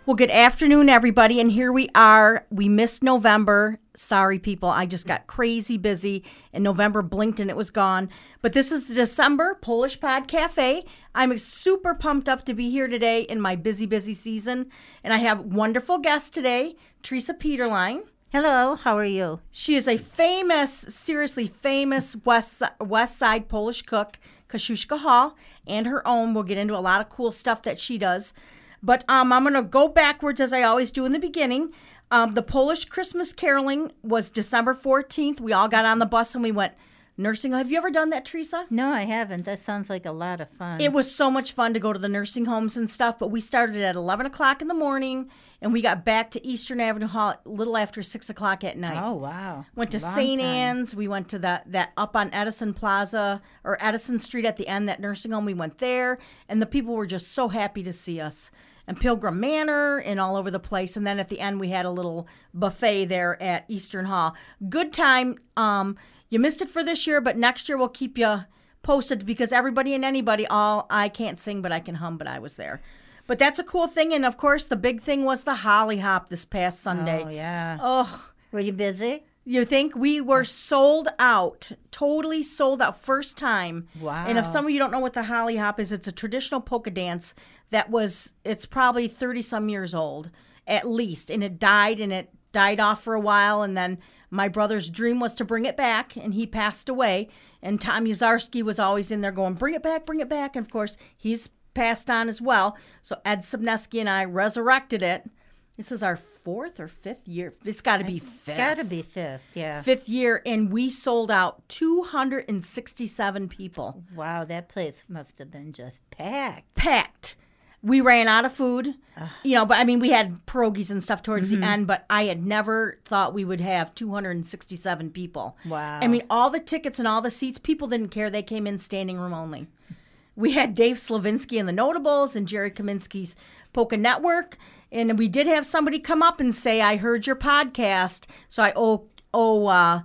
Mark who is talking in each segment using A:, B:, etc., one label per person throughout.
A: Well, good afternoon, everybody, and here we are. We missed November. Sorry, people. I just got crazy busy, and November blinked and it was gone. But this is the December Polish Pod Cafe. I'm super pumped up to be here today in my busy season, and I have wonderful guests today, Teresa Peterline.
B: Hello, how are you?
A: She is a seriously famous West Side Polish cook, Kosciuszko Hall, and her own. We'll get into a lot of cool stuff that she does. But I'm going to go backwards as I always do in the beginning. The Polish Christmas caroling was December 14th. We all got on the bus and we went nursing. Have you ever done that, Teresa?
B: No, I haven't. That sounds like a lot of fun.
A: It was so much fun to go to the nursing homes and stuff, but we started at 11 o'clock in the morning and we got back to Eastern Avenue Hall a little after 6 o'clock at night.
B: Oh, wow.
A: Went to St. Anne's. We went to that up on Edison Plaza or Edison Street at the end, that nursing home. We went there, and the people were just so happy to see us. And Pilgrim Manor and all over the place. And then at the end, we had a little buffet there at Eastern Hall. Good time. You missed it for this year, but next year we'll keep you posted because everybody and anybody, I can't sing, but I can hum, but I was there. But that's a cool thing. And, of course, the big thing was the Holly Hop this past Sunday.
B: Oh, yeah.
A: Oh.
B: Were you busy?
A: You think? We were sold out, totally sold out, first time.
B: Wow.
A: And if some of you don't know what the Holly Hop is, it's a traditional polka dance it's probably 30-some years old, at least. And it died off for a while. And then my brother's dream was to bring it back, and he passed away. And Tom Yazarski was always in there going, bring it back, bring it back. And, of course, he's passed on as well. So Ed Subneski and I resurrected it. This is our fourth or fifth year. It's got to be fifth.
B: Got to be fifth, yeah.
A: Fifth year, and we sold out 267 people.
B: Wow, that place must have been just packed.
A: Packed. We ran out of food, but I mean, we had pierogies and stuff towards the end, but I had never thought we would have 267 people.
B: Wow.
A: I mean, all the tickets and all the seats, people didn't care. They came in standing room only. We had Dave Slavinsky and the Notables and Jerry Kaminsky's Polka Network. And we did have somebody come up and say, I heard your podcast. So I owe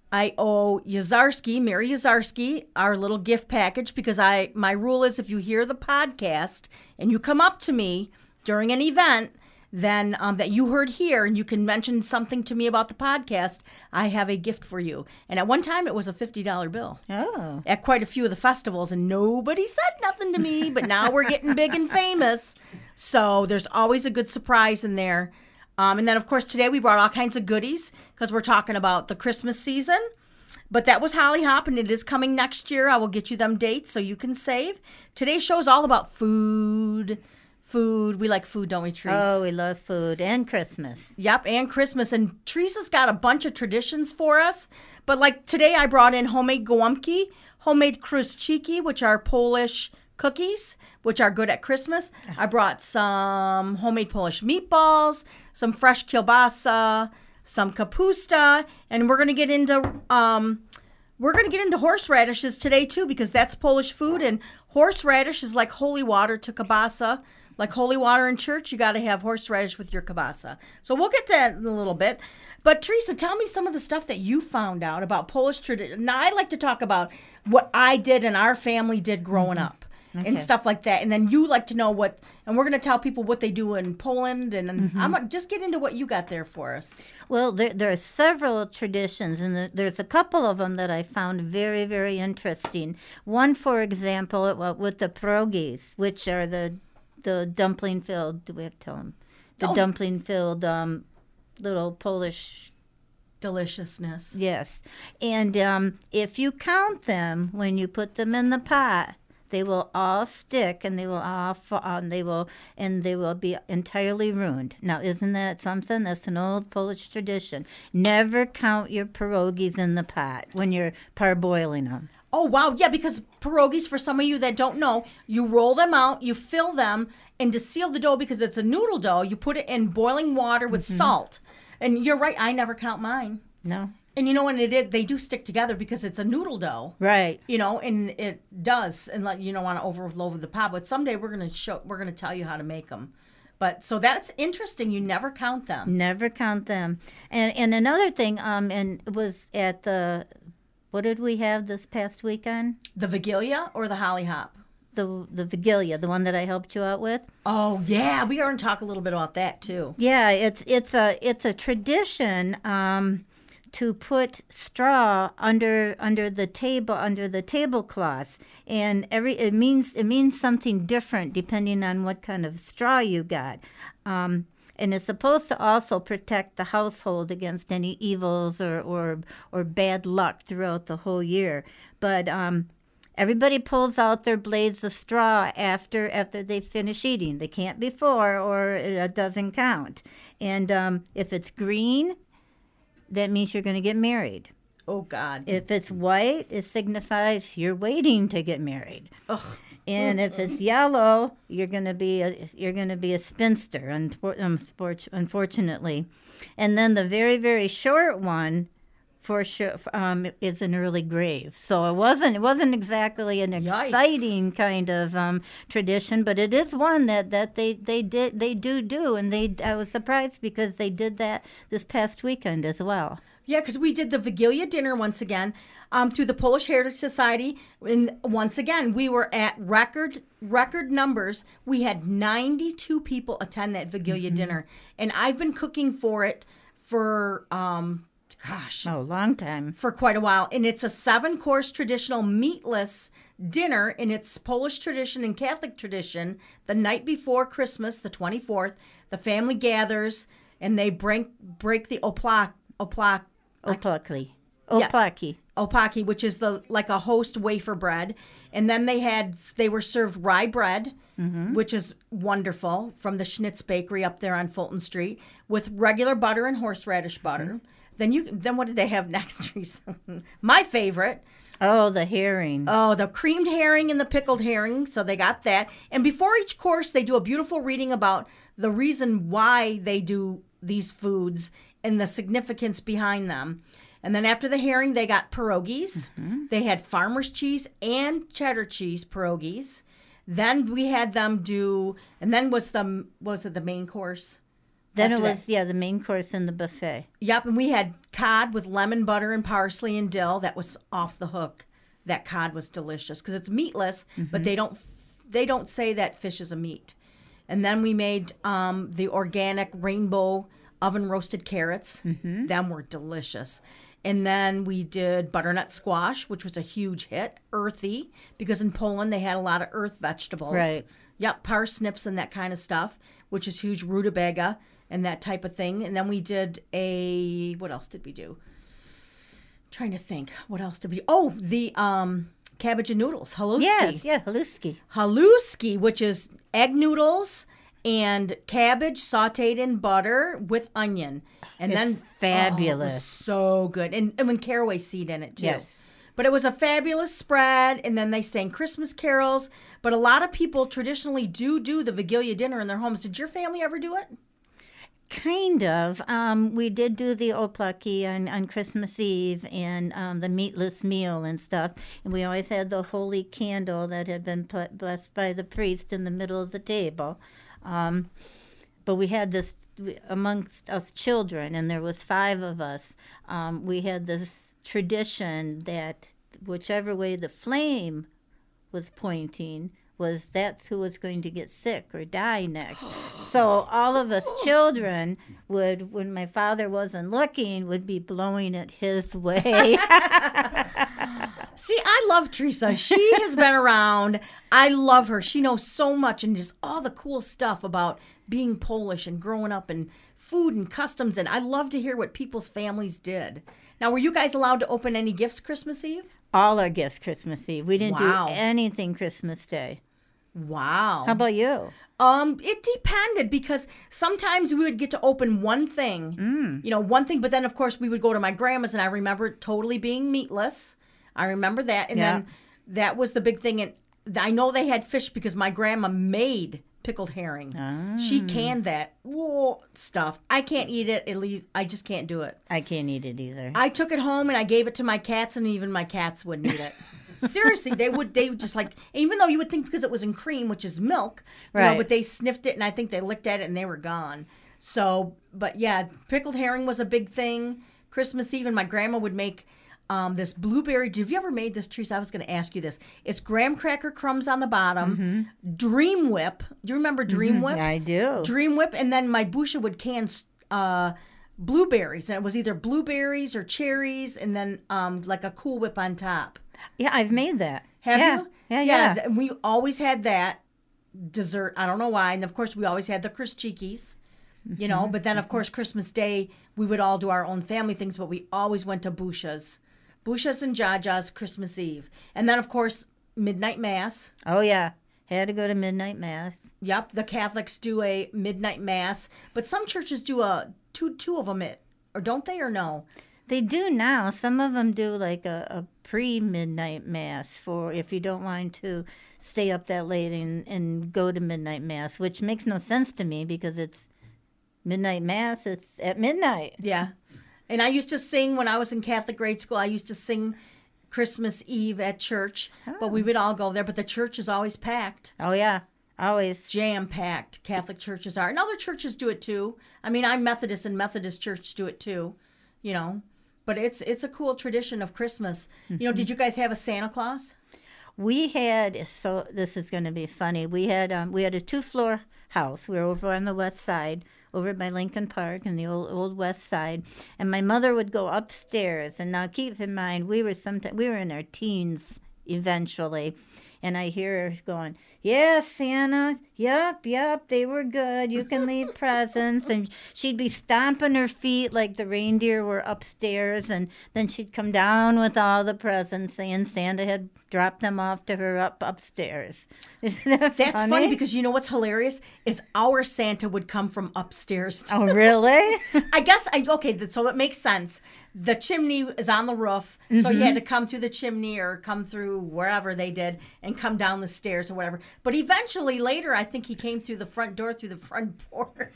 A: Yazarski, Mary Yazarski, our little gift package, because my rule is if you hear the podcast and you come up to me during an event, then that you heard here and you can mention something to me about the podcast, I have a gift for you. And at one time it was a $50 bill.
B: Oh.
A: At quite a few of the festivals, and nobody said nothing to me, but now we're getting big and famous. So there's always a good surprise in there. And then, of course, today we brought all kinds of goodies because we're talking about the Christmas season. But that was Holly Hop, and it is coming next year. I will get you them dates so you can save. Today's show is all about food. Food. We like food, don't we, Teresa?
B: Oh, we love food and Christmas.
A: Yep, and Christmas. And Teresa's got a bunch of traditions for us. But like today I brought in homemade gołąbki, homemade kruszczyki, which are Polish cookies, which are good at Christmas. I brought some homemade Polish meatballs, some fresh kielbasa, some kapusta, and we're going to get into horseradishes today too, because that's Polish food, and horseradish is like holy water to kielbasa. Like holy water in church, you got to have horseradish with your kielbasa. So we'll get to that in a little bit. But Teresa, tell me some of the stuff that you found out about Polish tradition. Now, I like to talk about what I did and our family did growing up. Okay. And stuff like that. And then you like to know and we're going to tell people what they do in Poland. And I'm going to just get into what you got there for us.
B: Well, there are several traditions, and there's a couple of them that I found very, very interesting. One, for example, with the pierogies, which are the dumpling-filled, do we have to tell them? The dumpling-filled little Polish
A: deliciousness.
B: Yes. And if you count them when you put them in the pot, they will all stick, and they will all fall, and they will be entirely ruined. Now, isn't that something? That's an old Polish tradition. Never count your pierogies in the pot when you're parboiling them.
A: Oh, wow. Yeah, because pierogies, for some of you that don't know, you roll them out, you fill them, and to seal the dough, because it's a noodle dough, you put it in boiling water with salt. And you're right, I never count mine.
B: No.
A: And you know, when they do stick together because it's a noodle dough.
B: Right.
A: You know, and it does. And like, you don't want to overload the pot. But someday we're going to tell you how to make them. But so that's interesting. You never count them.
B: Never count them. And another thing, and it was at what did we have this past weekend?
A: The Vigilia or the Holly Hop?
B: the Vigilia, the one that I helped you out with.
A: Oh yeah, we are going to talk a little bit about that too.
B: Yeah, it's a tradition to put straw under the tablecloths, and it means something different depending on what kind of straw you got. And it's supposed to also protect the household against any evils or bad luck throughout the whole year. But everybody pulls out their blades of straw after they finish eating. They can't before, or it doesn't count. And if it's green, that means you're going to get married.
A: Oh, God.
B: If it's white, it signifies you're waiting to get married.
A: Ugh.
B: And if it's yellow, you're going to be a spinster, unfortunately. And then the very, very short one, for sure, is an early grave. So it wasn't exactly an exciting kind of tradition, but it is one that they do, and I was surprised because they did that this past weekend as well.
A: Yeah, because we did the Vigilia dinner once again through the Polish Heritage Society, and once again we were at record numbers. We had 92 people attend that Vigilia dinner, and I've been cooking for it for
B: a long time,
A: for quite a while. And it's a 7-course traditional meatless dinner in its Polish tradition and Catholic tradition. The night before Christmas, the 24th, the family gathers and they break the opaki, which is like a host wafer bread. And then they were served rye bread, which is wonderful, from the Schnitz Bakery up there on Fulton Street, with regular butter and horseradish butter. Then what did they have next, Teresa? My favorite.
B: Oh, the herring.
A: Oh, the creamed herring and the pickled herring. So they got that. And before each course, they do a beautiful reading about the reason why they do these foods and the significance behind them. And then after the herring, they got pierogies. They had farmer's cheese and cheddar cheese pierogies. Then we had them do, and then was it the main course?
B: Then it was, the main course in the buffet.
A: Yep, and we had cod with lemon butter and parsley and dill. That was off the hook. That cod was delicious because it's meatless, but they don't say that fish is a meat. And then we made the organic rainbow oven roasted carrots. Them were delicious. And then we did butternut squash, which was a huge hit, earthy, because in Poland they had a lot of earth vegetables.
B: Right.
A: Yep, parsnips and that kind of stuff, which is huge, rutabaga and that type of thing. And then we did what else did we do? Trying to think. What else did we do? Oh, the cabbage and noodles, haluski.
B: Yes, yeah, haluski.
A: Haluski, which is egg noodles and cabbage sauteed in butter with onion. And
B: it's
A: then
B: fabulous.
A: It was so good. And with caraway seed in it, too.
B: Yes.
A: But it was a fabulous spread, and then they sang Christmas carols. But a lot of people traditionally do the Vigilia dinner in their homes. Did your family ever do it?
B: Kind of. We did do the oplaki on Christmas Eve and the meatless meal and stuff. And we always had the holy candle that had been blessed by the priest in the middle of the table. But we had this amongst us children, and there was 5 of us. We had this tradition that whichever way the flame was pointing, that's who was going to get sick or die next. So all of us children would, when my father wasn't looking, would be blowing it his way.
A: See, I love Teresa. She has been around. I love her. She knows so much and just all the cool stuff about being Polish and growing up and food and customs. And I love to hear what people's families did. Now, were you guys allowed to open any gifts Christmas Eve?
B: All our gifts Christmas Eve. We didn't do anything Christmas Day.
A: Wow.
B: How about you?
A: It depended because sometimes we would get to open one thing, one thing, but then of course we would go to my grandma's and I remember it totally being meatless. I remember that. And then that was the big thing. And I know they had fish because my grandma made pickled herring. She canned that stuff. I can't eat it. I just can't do it.
B: I can't eat it either.
A: I took it home and I gave it to my cats, and even my cats wouldn't eat it. Seriously, they would just like, even though you would think because it was in cream, which is milk,
B: right?
A: But they sniffed it and I think they licked at it and they were gone. So, but yeah, pickled herring was a big thing. Christmas Eve, and my grandma would make this blueberry. Have you ever made this, Teresa? I was going to ask you this. It's graham cracker crumbs on the bottom, Dream Whip. Do you remember Dream Whip?
B: I do.
A: Dream Whip, and then my Busha would can blueberries, and it was either blueberries or cherries, and then like a Cool Whip on top.
B: Yeah, I've made that.
A: Have
B: yeah.
A: you?
B: Yeah.
A: We always had that dessert. I don't know why. And of course, we always had the Christchikis, you know. But then, of course, Christmas Day, we would all do our own family things, but we always went to Busha's and Jaja's Christmas Eve. And then, of course, midnight mass.
B: Oh, yeah. Had to go to midnight mass.
A: Yep, the Catholics do a midnight mass, but some churches do two of them, or don't they, or no?
B: They do now. Some of them do like a pre-midnight mass for if you don't want to stay up that late and go to midnight mass, which makes no sense to me because it's midnight mass. It's at midnight.
A: Yeah. And I used to sing when I was in Catholic grade school. I used to sing Christmas Eve at church, but we would all go there. But the church is always packed.
B: Oh, yeah. Always.
A: Jam-packed. Catholic churches are. And other churches do it too. I mean, I'm Methodist, and Methodist church do it too, you know. But it's a cool tradition of Christmas. You know, did you guys have a Santa Claus?
B: We had, so this is going to be funny. We had a 2-floor house. We were over on the west side, over by Lincoln Park in the old west side. And my mother would go upstairs. And now keep in mind, we were in our teens eventually. And I hear her going, "Yeah, Santa, yep, they were good. You can leave presents." And she'd be stomping her feet like the reindeer were upstairs. And then she'd come down with all the presents saying Santa had dropped them off to her upstairs. Isn't that funny?
A: That's funny because you know what's hilarious is our Santa would come from upstairs.
B: Oh, really?
A: I guess, so it makes sense. The chimney is on the roof, so you had to come through the chimney or come through wherever they did and come down the stairs or whatever. But eventually, later, I think he came through the front door, through the front porch.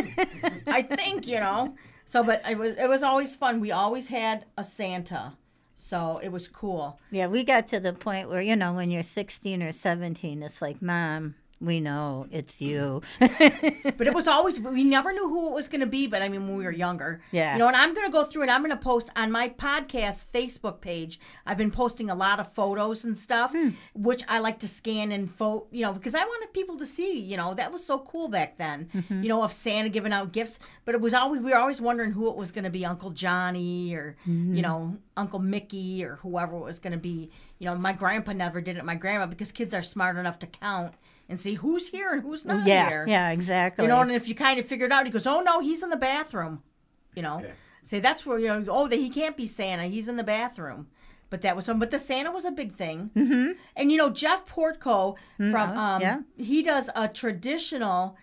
A: I think, you know. So, but it was always fun. We always had a Santa, so it was cool.
B: Yeah, we got to the point where, you know, when you're 16 or 17, it's like, Mom, we know it's you.
A: But it was always, we never knew who it was going to be, but I mean, when we were younger.
B: Yeah.
A: You know, and I'm going to go through and I'm going to post on my podcast Facebook page. I've been posting a lot of photos and stuff, which I like to scan and you know, because I wanted people to see, you know, that was so cool back then, you know, of Santa giving out gifts. But we were always wondering who it was going to be, Uncle Johnny or, you know, Uncle Mickey or whoever it was going to be. You know, my grandpa never did it, my grandma, because kids are smart enough to count and see who's here and who's not here.
B: Yeah, exactly.
A: You know, and if you kind of figured out, he goes, "Oh, no, he's in the bathroom." You know, say that's where, you know, he can't be Santa. He's in the bathroom. But that was but the Santa was a big thing. Mm-hmm. And, you know, Jeff Portco from, he does a traditional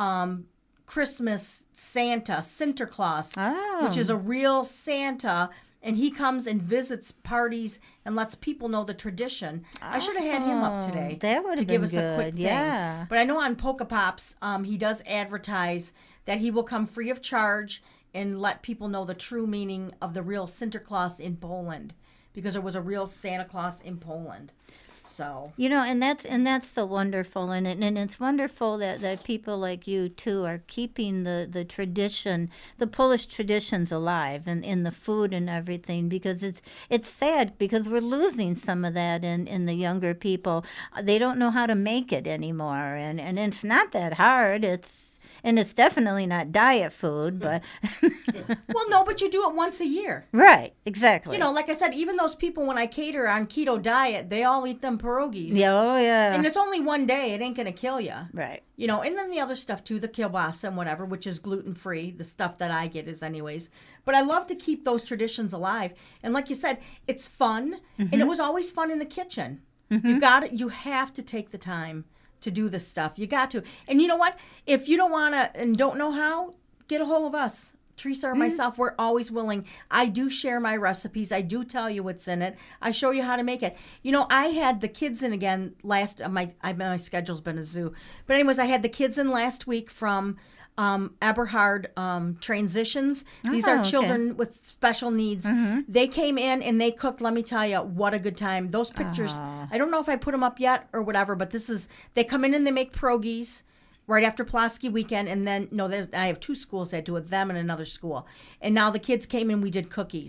A: Christmas Santa, Sinterklaas, which is a real Santa. And he comes and visits parties and lets people know the tradition. I should have had him up today.
B: That would have been
A: give us a quick thing.
B: Yeah.
A: But I know on Polka Pops, he does advertise that he will come free of charge and let people know the true meaning of the real Sinterklaas in Poland, because there was a real Santa Claus in Poland. So,
B: you know, and that's so wonderful, and it's wonderful that people like you too are keeping the tradition, the Polish traditions alive, and in the food and everything, because it's sad because we're losing some of that in the younger people. They don't know how to make it anymore, and it's not that hard. And it's definitely not diet food, but...
A: Well, no, but you do it once a year.
B: Right, exactly.
A: You know, like I said, even those people when I cater on keto diet, they all eat them pierogies.
B: Yeah, oh, yeah.
A: And it's only one day. It ain't going to kill you.
B: Right.
A: You know, and then the other stuff, too, the kielbasa and whatever, which is gluten-free. The stuff that I get is anyways. But I love to keep those traditions alive. And like you said, it's fun. And it was always fun in the kitchen. You have to take the time to do this stuff. You got to. And you know what? If you don't want to and don't know how, get a hold of us. Teresa or myself, we're always willing. I do share my recipes. I do tell you what's in it. I show you how to make it. You know, I had the kids in again my schedule's been a zoo. But anyways, I had the kids in last week from Eberhard Transitions. These are children with special needs. They came in and they cooked. Let me tell you, what a good time. Those pictures, I don't know if I put them up yet or whatever, but they come in and they make pierogies right after Pulaski weekend. And then, I have two schools that do it, them and another school. And now the kids came in, we did cookies.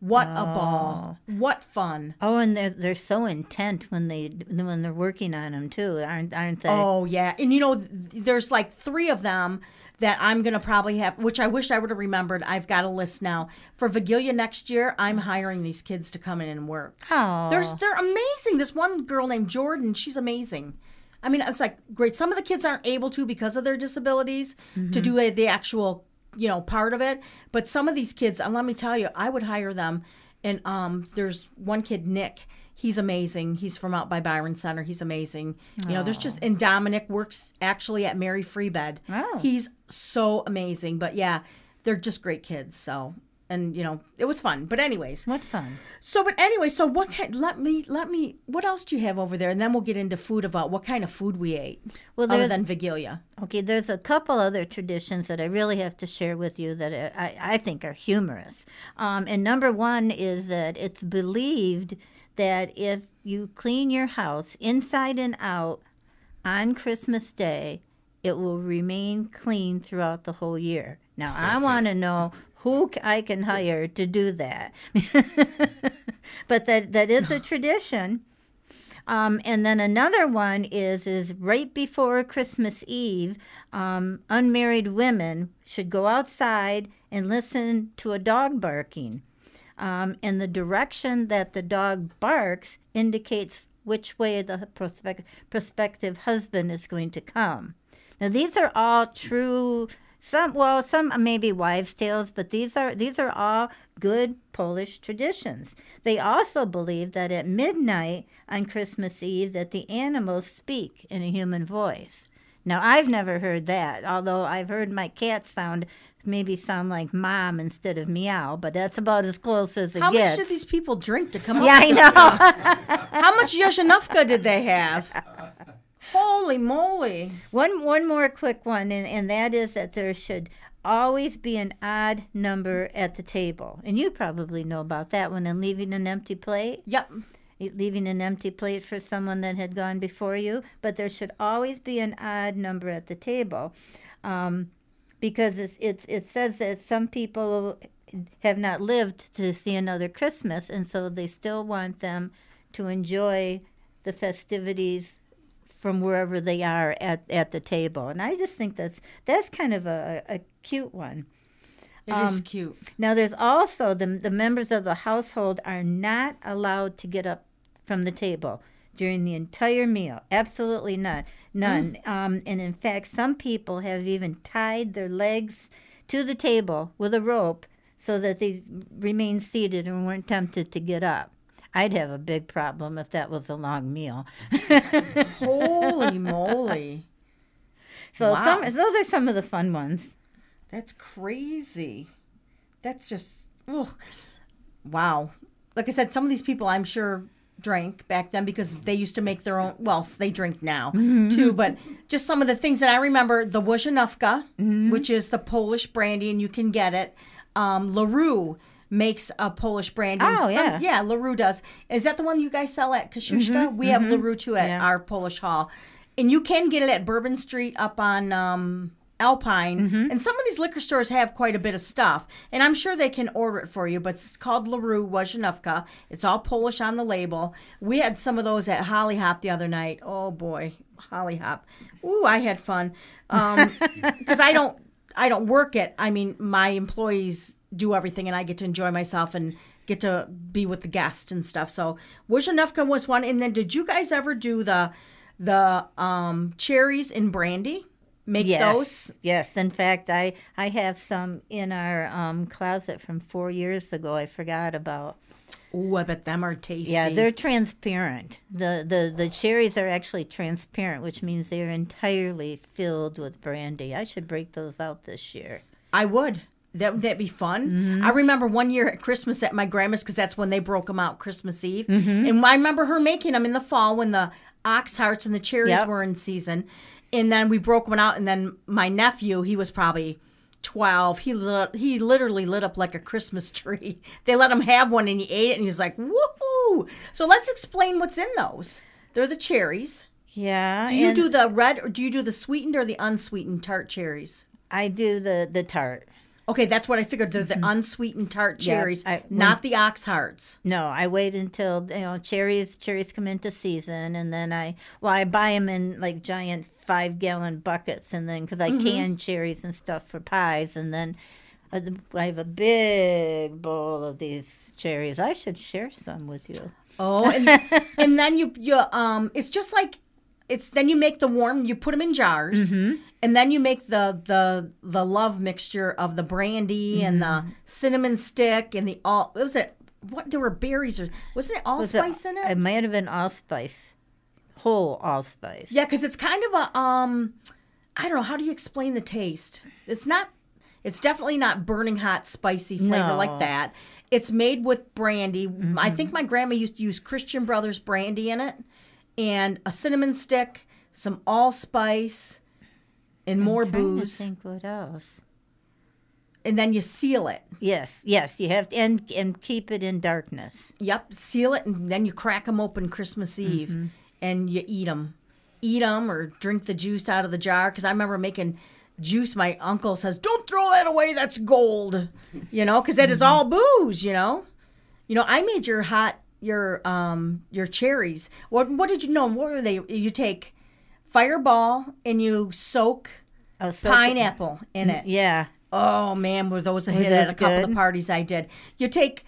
A: What a ball. What fun.
B: Oh, and they're so intent when they're working on them too, aren't they?
A: Oh, yeah. And there's like 3 of them that I'm going to probably have, which I wish I would have remembered. I've got a list now. For Vigilia next year, I'm hiring these kids to come in and work.
B: Oh.
A: They're amazing. This one girl named Jordan, she's amazing. I mean, it's like great. Some of the kids aren't able to because of their disabilities to do the actual, part of it. But some of these kids, and let me tell you, I would hire them. And there's one kid, Nick. He's amazing. He's from out by Byron Center. He's amazing. There's and Dominic works actually at Mary Free Bed.
B: Oh.
A: He's so amazing. But yeah, they're just great kids. So, and it was fun. But anyways.
B: What fun.
A: So what let me, what else do you have over there? And then we'll get into food, about what kind of food we ate other than Vigilia.
B: Okay, there's a couple other traditions that I really have to share with you that I think are humorous. And number one is that it's believed that if you clean your house inside and out on Christmas Day, it will remain clean throughout the whole year. Now, I want to know who I can hire to do that. But that is a tradition. And then another one is right before Christmas Eve, unmarried women should go outside and listen to a dog barking. And the direction that the dog barks indicates which way the prospective husband is going to come. Now, these are all true. Some may be wives' tales, but these are all good Polish traditions. They also believe that at midnight on Christmas Eve that the animals speak in a human voice. Now, I've never heard that, although I've heard my cat sound like mom instead of meow, but that's about as close as it gets.
A: How much did these people drink to come up
B: with
A: this
B: I know.
A: stuff? How much Yashanovka did they have? Holy moly.
B: One more quick one, and that is that there should always be an odd number at the table. And you probably know about that one, and leaving an empty plate.
A: Yep.
B: Leaving an empty plate for someone that had gone before you. But there should always be an odd number at the table. Because it says that some people have not lived to see another Christmas, and so they still want them to enjoy the festivities from wherever they are at the table. And I just think that's kind of a cute one.
A: It is cute.
B: Now, there's also the members of the household are not allowed to get up from the table during the entire meal. Absolutely not. None. And in fact, some people have even tied their legs to the table with a rope so that they remained seated and weren't tempted to get up. I'd have a big problem if that was a long meal.
A: Holy moly.
B: So
A: wow.
B: Those are some of the fun ones.
A: That's crazy. That's just, wow. Like I said, some of these people I'm sure drank back then because they used to make their own, well, they drink now too, but just some of the things that I remember, the Wojciechowska, which is the Polish brandy, and you can get it. LaRue makes a Polish brandy.
B: Oh, yeah.
A: Yeah, LaRue does. Is that the one you guys sell at Kosciuszka? We have LaRue too at our Polish hall. And you can get it at Bourbon Street up on Alpine. And some of these liquor stores have quite a bit of stuff. And I'm sure they can order it for you, but it's called LaRue Wojciechowska. It's all Polish on the label. We had some of those at Holly Hop the other night. Oh, boy. Holly Hop. Ooh, I had fun. Because I don't work it. I mean, my employees do everything, and I get to enjoy myself and get to be with the guests and stuff. So Wojciechowska was one. And then did you guys ever do the cherries in brandy? Make those?
B: Yes. In fact, I have some in our closet from 4 years ago I forgot about.
A: Ooh, I bet them are tasty.
B: Yeah, they're transparent. The cherries are actually transparent, which means they're entirely filled with brandy. I should break those out this year.
A: I would. That'd be fun. I remember one year at Christmas at my grandma's, because that's when they broke them out Christmas Eve. And I remember her making them in the fall when the ox hearts and the cherries were in season. And then we broke one out, and then my nephew, he was probably 12. He literally lit up like a Christmas tree. They let him have one, and he ate it, and he was like, woohoo! So let's explain what's in those. They're the cherries.
B: Yeah.
A: Do you do the red, or do you do the sweetened or the unsweetened tart cherries?
B: I do the tart.
A: Okay, that's what I figured. They're the unsweetened tart
B: Yeah,
A: cherries, not the ox hearts.
B: No, I wait until cherries come into season, and then I buy them in like giant 5-gallon buckets, and then because I can cherries and stuff for pies, and then I have a big bowl of these cherries. I should share some with you.
A: Oh, and then you it's just like then you make the warm. You put them in jars, and then you make the love mixture of the brandy and the cinnamon stick and there were berries or wasn't it allspice in it?
B: It might have been allspice, whole allspice.
A: Yeah, because it's kind of a I don't know, how do you explain the taste? It's definitely not burning hot spicy flavor like that. It's made with brandy. I think my grandma used to use Christian Brothers brandy in it, and a cinnamon stick, some allspice, and more booze.
B: I think what else.
A: And then you seal it.
B: Yes, you have to, and keep it in darkness.
A: Yep, seal it, and then you crack them open Christmas Eve, and you eat them. Eat them or drink the juice out of the jar. Because I remember making juice. My uncle says, "Don't throw that away. That's gold." Because that is all booze. I made your cherries. What did you know? What were they? You take Fireball and you soak pineapple in it.
B: Yeah.
A: Oh man, were those a hit at a couple of the parties I did? You take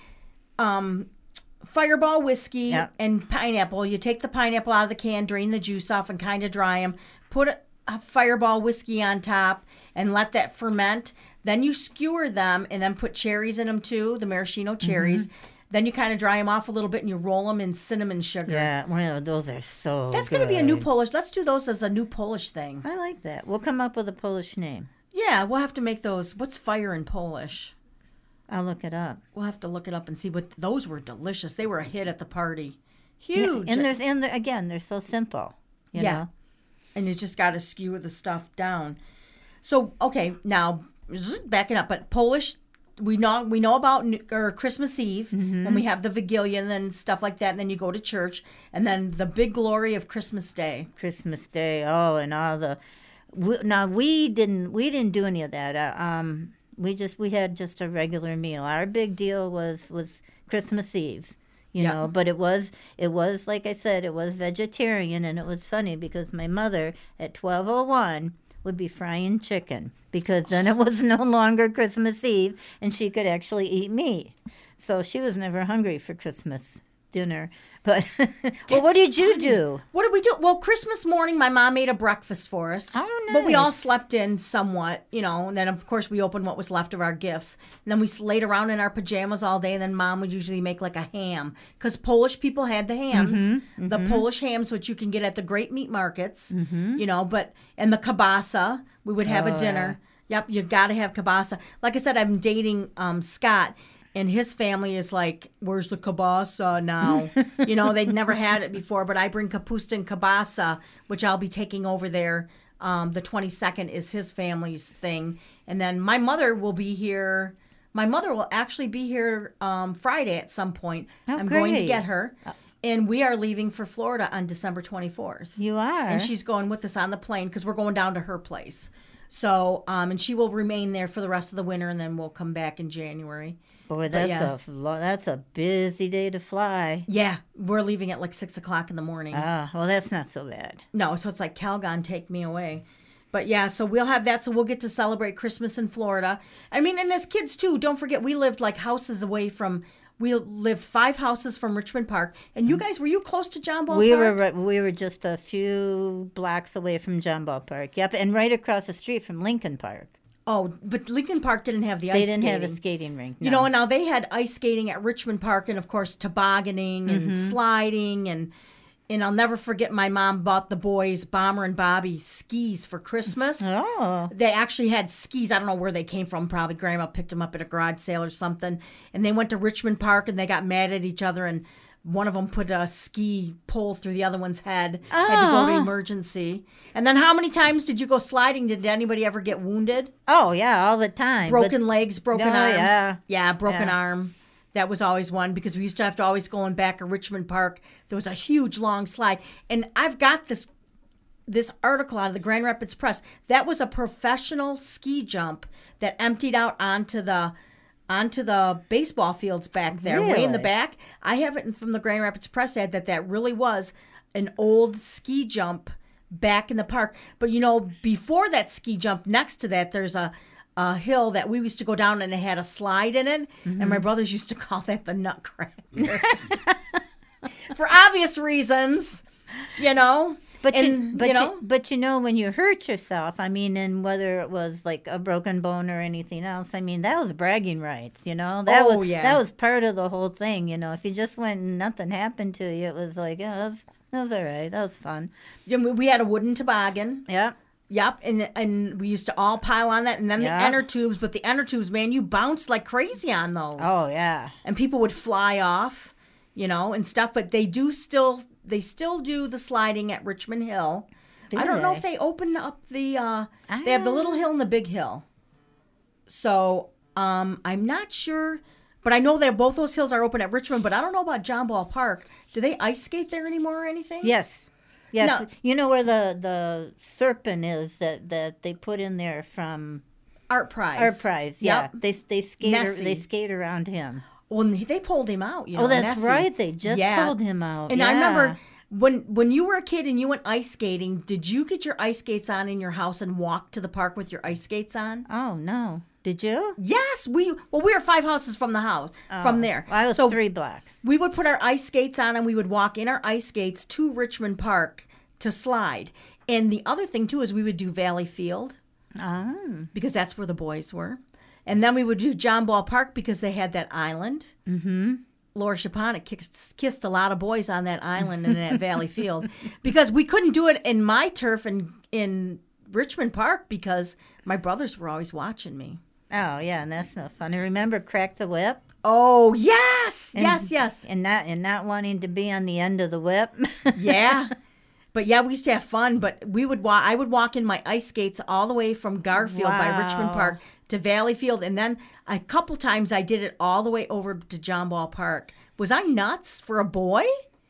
A: Fireball whiskey and pineapple. You take the pineapple out of the can, drain the juice off, and kind of dry them. Put a Fireball whiskey on top and let that ferment. Then you skewer them and then put cherries in them too, the maraschino cherries. Then you kind of dry them off a little bit and you roll them in cinnamon sugar.
B: Yeah, well, those are so
A: That's going to be a new Polish. Let's do those as a new Polish thing.
B: I like that. We'll come up with a Polish name.
A: Yeah, we'll have to make those. What's fire in Polish?
B: I'll look it up.
A: We'll have to look it up and see. But those were delicious. They were a hit at the party. Huge.
B: Yeah, and they're so simple. You know?
A: And you just got to skewer the stuff down. So, okay, now backing up, but Polish, we know about Christmas Eve when we have the Vigilia and stuff like that, and then you go to church, and then the big glory of Christmas Day.
B: Christmas Day, and all the. We didn't do any of that. We had just a regular meal. Our big deal was Christmas Eve. But it was like I said, it was vegetarian, and it was funny because my mother at 12:01 would be frying chicken because then it was no longer Christmas Eve and she could actually eat meat. So she was never hungry for Christmas dinner. But well, what did you do?
A: What did we do? Well, Christmas morning, my mom made a breakfast for us.
B: Oh, nice.
A: But we all slept in somewhat, and then, of course, we opened what was left of our gifts. And then we laid around in our pajamas all day, and then Mom would usually make like a ham. Because Polish people had the hams, the Polish hams, which you can get at the great meat markets, and the kielbasa. We would have a dinner. Yeah. Yep, you got to have kielbasa. Like I said, I'm dating Scott. And his family is like, where's the kielbasa now? They'd never had it before, but I bring kapusta and kielbasa, which I'll be taking over there. The 22nd is his family's thing. And then my mother will be here. My mother will actually be here Friday at some point. I'm going to get her. And we are leaving for Florida on December 24th.
B: You are?
A: And she's going with us on the plane because we're going down to her place. So, and she will remain there for the rest of the winter, and then we'll come back in January.
B: Boy, that's a busy day to fly.
A: Yeah, we're leaving at like 6 o'clock in the morning.
B: Well, that's not so bad.
A: No, so it's like Calgon, take me away. But yeah, so we'll have that. So we'll get to celebrate Christmas in Florida. I mean, and as kids too, don't forget, we lived like houses away from. We lived 5 houses from Richmond Park. And you guys, were you close to John Ball Park?
B: We were just a few blocks away from John Ball Park. Yep, and right across the street from Lincoln Park.
A: Oh, but Lincoln Park didn't have the ice skating.
B: They didn't have a skating rink. No.
A: And now they had ice skating at Richmond Park, and of course tobogganing and sliding, and I'll never forget my mom bought the boys, Bomber and Bobby, skis for Christmas.
B: Oh.
A: They actually had skis. I don't know where they came from. Probably Grandma picked them up at a garage sale or something. And they went to Richmond Park, and they got mad at each other, and one of them put a ski pole through the other one's head. Had to go to emergency. And then how many times did you go sliding? Did anybody ever get wounded?
B: Oh, yeah, all the time.
A: Broken legs, broken arms.
B: Yeah.
A: Yeah, broken arm. That was always one because we used to have to always go in back of Richmond Park. There was a huge long slide. And I've got this this article out of the Grand Rapids Press. That was a professional ski jump that emptied out onto the baseball fields back there, way in the
B: Really?
A: back. I have it from the Grand Rapids Press ad that really was an old ski jump back in the park. But before that ski jump, next to that, there's a hill that we used to go down and it had a slide in it, and my brothers used to call that the Nutcracker for obvious reasons,
B: But
A: And,
B: when you hurt yourself, I mean, and whether it was like a broken bone or anything else, I mean, that was bragging rights, That was part of the whole thing, If you just went and nothing happened to you, it was like, that was all right. That was fun.
A: we had a wooden toboggan.
B: Yep.
A: Yep, and we used to all pile on that, and then the inner tubes. But the inner tubes, man, you bounced like crazy on those.
B: Oh yeah.
A: And people would fly off, and stuff. But they still do the sliding at Richmond Hill. I don't know if they open up the. They have the little hill and the big hill. So I'm not sure, but I know that both those hills are open at Richmond. But I don't know about John Ball Park. Do they ice skate there anymore or anything?
B: Yes. Yes.
A: No.
B: You know where the serpent is that they put in there from
A: Art Prize.
B: Art Prize. Yeah.
A: Yep.
B: They skate
A: Nessie.
B: they skate around him.
A: Well, they pulled him out.
B: Oh, that's
A: Nessie.
B: right. They just pulled him out.
A: And
B: yeah.
A: I remember when you were a kid and you went ice skating, did you get your ice skates on in your house and walk to the park with your ice skates on?
B: Oh no. Did you?
A: Yes, we were 5 houses from the house from there.
B: Well, I was 3 blocks.
A: We would put our ice skates on and we would walk in our ice skates to Richmond Park to slide. And the other thing too is we would do Valley Field because that's where the boys were, and then we would do John Ball Park because they had that island. Mm-hmm. Laura Shaponik kissed a lot of boys on that island and at Valley Field because we couldn't do it in my turf in Richmond Park because my brothers were always watching me.
B: Oh yeah, and that's no fun. I remember Crack the Whip.
A: Oh yes, yes.
B: And not wanting to be on the end of the whip.
A: Yeah. But yeah, we used to have fun. But I would walk in my ice skates all the way from Garfield by Richmond Park to Valley Field, and then a couple times I did it all the way over to John Ball Park. Was I nuts for a boy?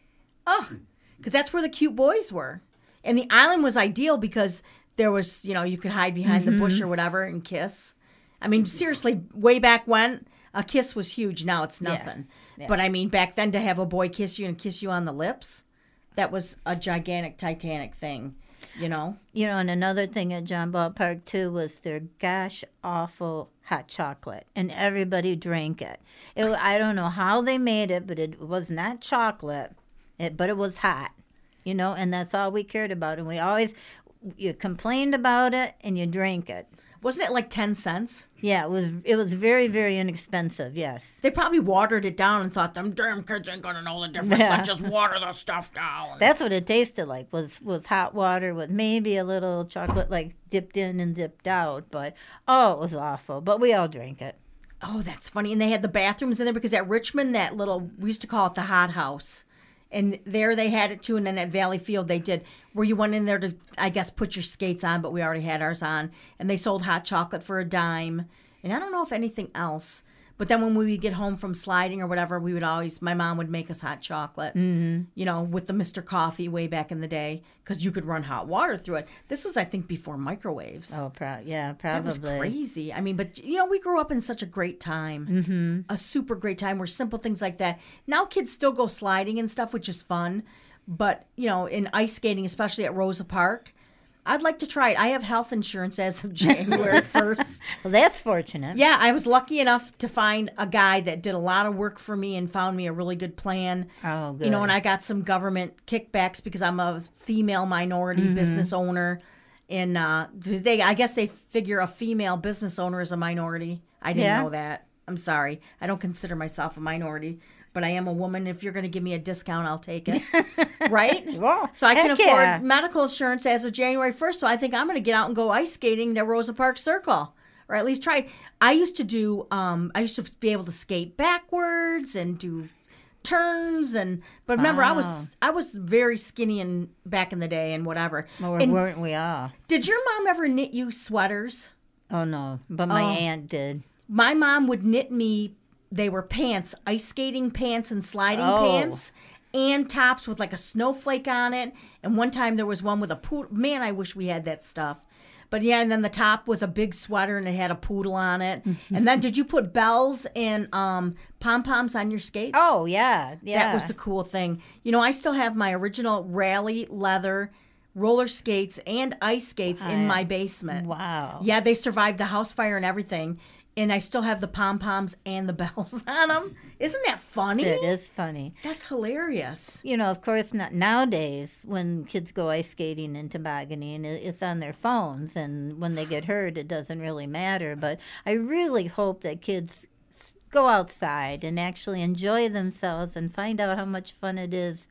A: Oh, because that's where the cute boys were, and the island was ideal because there was you could hide behind the bush or whatever and kiss. I mean, seriously, way back when a kiss was huge. Now it's nothing. Yeah. But I mean, back then to have a boy kiss you and kiss you on the lips. That was a gigantic Titanic thing, and
B: another thing at John Ball Park, too, was their gosh awful hot chocolate. And everybody drank it. I don't know how they made it, but it was not chocolate, but it was hot, and that's all we cared about. And you complained about it and you drank it.
A: Wasn't it like 10 cents?
B: Yeah, it was very, very inexpensive, yes.
A: They probably watered it down and thought, them damn kids ain't going to know the difference.
B: Yeah.
A: Let's just water the stuff down.
B: That's what it tasted like, was hot water with maybe a little chocolate, like, dipped in and dipped out. But, it was awful. But we all drank it.
A: Oh, that's funny. And they had the bathrooms in there because at Richmond, we used to call it the hot house. And there they had it too. And then at Valley Field they did, where you went in there to, I guess, put your skates on, but we already had ours on. And they sold hot chocolate for $0.10. And I don't know if anything else. But then when we would get home from sliding or whatever, my mom would make us hot chocolate, with the Mr. Coffee way back in the day, because you could run hot water through it. This was, I think, before microwaves.
B: Oh, probably.
A: That was crazy. I mean, but, we grew up in such a great time, a super great time where simple things like that. Now kids still go sliding and stuff, which is fun. But, in ice skating, especially at Rosa Park, I'd like to try it. I have health insurance as of January 1st.
B: Well, that's fortunate.
A: Yeah, I was lucky enough to find a guy that did a lot of work for me and found me a really good plan.
B: Oh, good.
A: And I got some government kickbacks because I'm a female minority business owner. And I guess they figure a female business owner is a minority. I didn't know that. I'm sorry. I don't consider myself a minority. But I am a woman. If you're going to give me a discount, I'll take it. Right?
B: Well,
A: so I can afford medical insurance as of January 1st. So I think I'm going to get out and go ice skating to Rosa Parks Circle. Or at least try. I used to be able to skate backwards and do turns. But remember, I was very skinny back in the day and whatever.
B: Well,
A: and
B: weren't we all?
A: Did your mom ever knit you sweaters?
B: Oh, no. But my aunt did.
A: My mom would knit me. They were pants, ice skating pants and sliding pants. and tops with like a snowflake on it. And one time there was one with a poodle. Man, I wish we had that stuff. But yeah, and then the top was a big sweater and it had a poodle on it. And then did you put bells and pom-poms on your skates?
B: Oh, yeah.
A: That was the cool thing. You know, I still have my original Rally leather roller skates and ice skates in my basement.
B: Wow.
A: Yeah, they survived the house fire and everything. And I still have the pom-poms and the bells on them. Isn't that funny?
B: It is funny.
A: That's hilarious.
B: You know, of course, not nowadays when kids go ice skating and tobogganing, it's on their phones. And when they get hurt, it doesn't really matter. But I really hope that kids go outside and actually enjoy themselves and find out how much fun it is.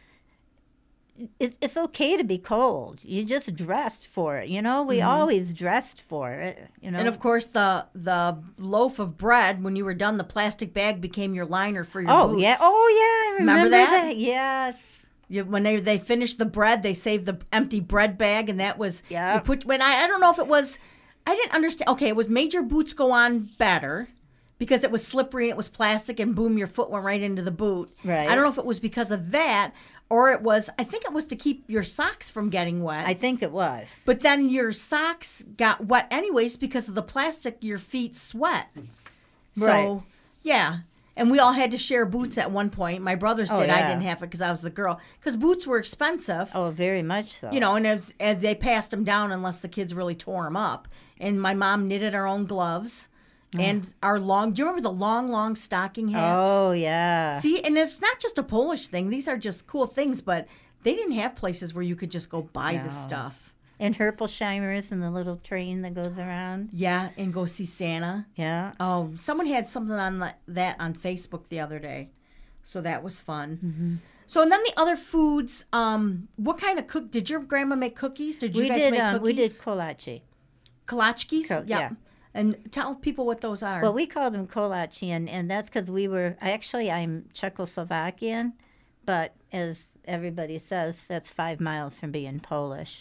B: It's okay to be cold. You just dressed for it, you know. We always dressed for it, you know.
A: And of course, the loaf of bread, when you were done, the plastic bag became your liner for your boots.
B: Yeah, I remember
A: that.
B: Yes.
A: When they finished the bread, they saved the empty bread bag, and that was
B: Yeah.
A: I don't know if it was. I didn't understand. Okay, it was made your boots go on better because it was slippery and it was plastic, and boom, your foot went right into the boot.
B: Right.
A: I don't know if it was because of that. Or I think it was to keep your socks from getting wet.
B: I think it was.
A: But then your socks got wet anyways because of the plastic, your feet sweat. So,
B: Right.
A: yeah. And we all had to share boots at one point. My brothers did. I
B: yeah.
A: didn't have it because I was the girl. Because boots were expensive.
B: Oh, very much so.
A: You know, and as they passed them down unless the kids really tore them up. And my mom knitted our own gloves. And do you remember the long stocking hats?
B: Oh, yeah.
A: See, and it's not just a Polish thing. These are just cool things, but they didn't have places where you could just go buy this stuff.
B: And Herpelsheimer's and the little train that goes around.
A: Yeah, and go see Santa.
B: Yeah.
A: Oh, someone had something on that on Facebook the other day. So that was fun. Mm-hmm. So, and then the other foods, what kind of did your grandma make cookies? Did you guys make cookies?
B: We did kolache.
A: Kolachkis?
B: Yeah.
A: And tell people what those are.
B: Well, we called them kolache, and that's because I'm Czechoslovakian, but as everybody says, that's 5 miles from being Polish.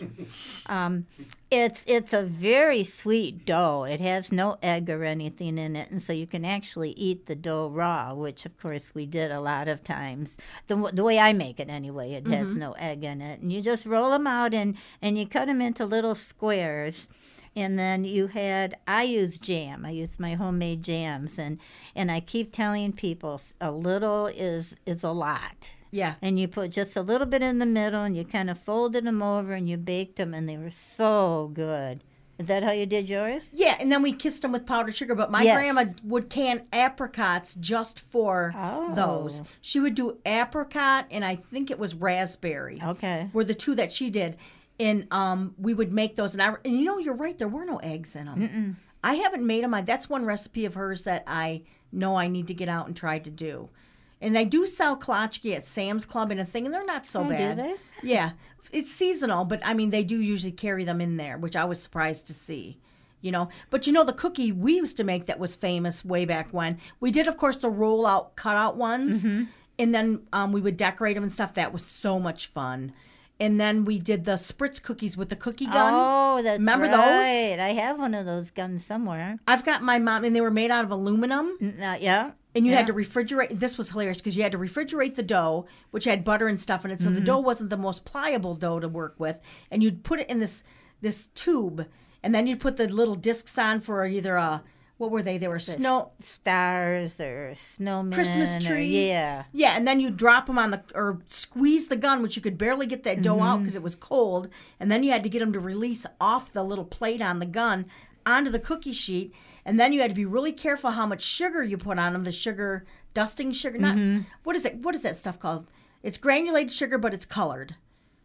B: It's a very sweet dough. It has no egg or anything in it, and so you can actually eat the dough raw, which, of course, we did a lot of times. The way I make it, anyway, it has no egg in it. And you just roll them out, and you cut them into little squares. And then I use jam. I use my homemade jams. And I keep telling people a little is a lot.
A: Yeah.
B: And you put just a little bit in the middle, and you kind of folded them over, and you baked them, and they were so good. Is that how you did yours?
A: Yeah, and then we kissed them with powdered sugar. But my grandma would can apricots just for those. She would do apricot, and I think it was raspberry.
B: Okay.
A: Were the two that she did. And we would make those. And you know, you're right. There were no eggs in them.
B: Mm-mm.
A: I haven't made them. That's one recipe of hers that I know I need to get out and try to do. And they do sell kolachki at Sam's Club and a thing, and they're not so bad.
B: Do they?
A: Yeah. It's seasonal, but, I mean, they do usually carry them in there, which I was surprised to see. You know, but you know, the cookie we used to make that was famous way back when, we did, of course, the roll-out, cutout ones. Mm-hmm. And then we would decorate them and stuff. That was so much fun. And then we did the spritz cookies with the cookie gun.
B: Oh, that's
A: Remember
B: right.
A: those?
B: I have one of those guns somewhere.
A: I've got my mom, and they were made out of aluminum.
B: Yeah.
A: And you had to refrigerate. This was hilarious because you had to refrigerate the dough, which had butter and stuff in it. So the dough wasn't the most pliable dough to work with. And you'd put it in this tube, and then you'd put the little discs on for either what were they? They were snow
B: stars or snowmen,
A: Christmas trees.
B: Yeah,
A: and then you drop them or squeeze the gun, which you could barely get that dough out because it was cold, and then you had to get them to release off the little plate on the gun onto the cookie sheet, and then you had to be really careful how much sugar you put on them. The sugar, dusting sugar, what is it? What is that stuff called? It's granulated sugar, but it's colored.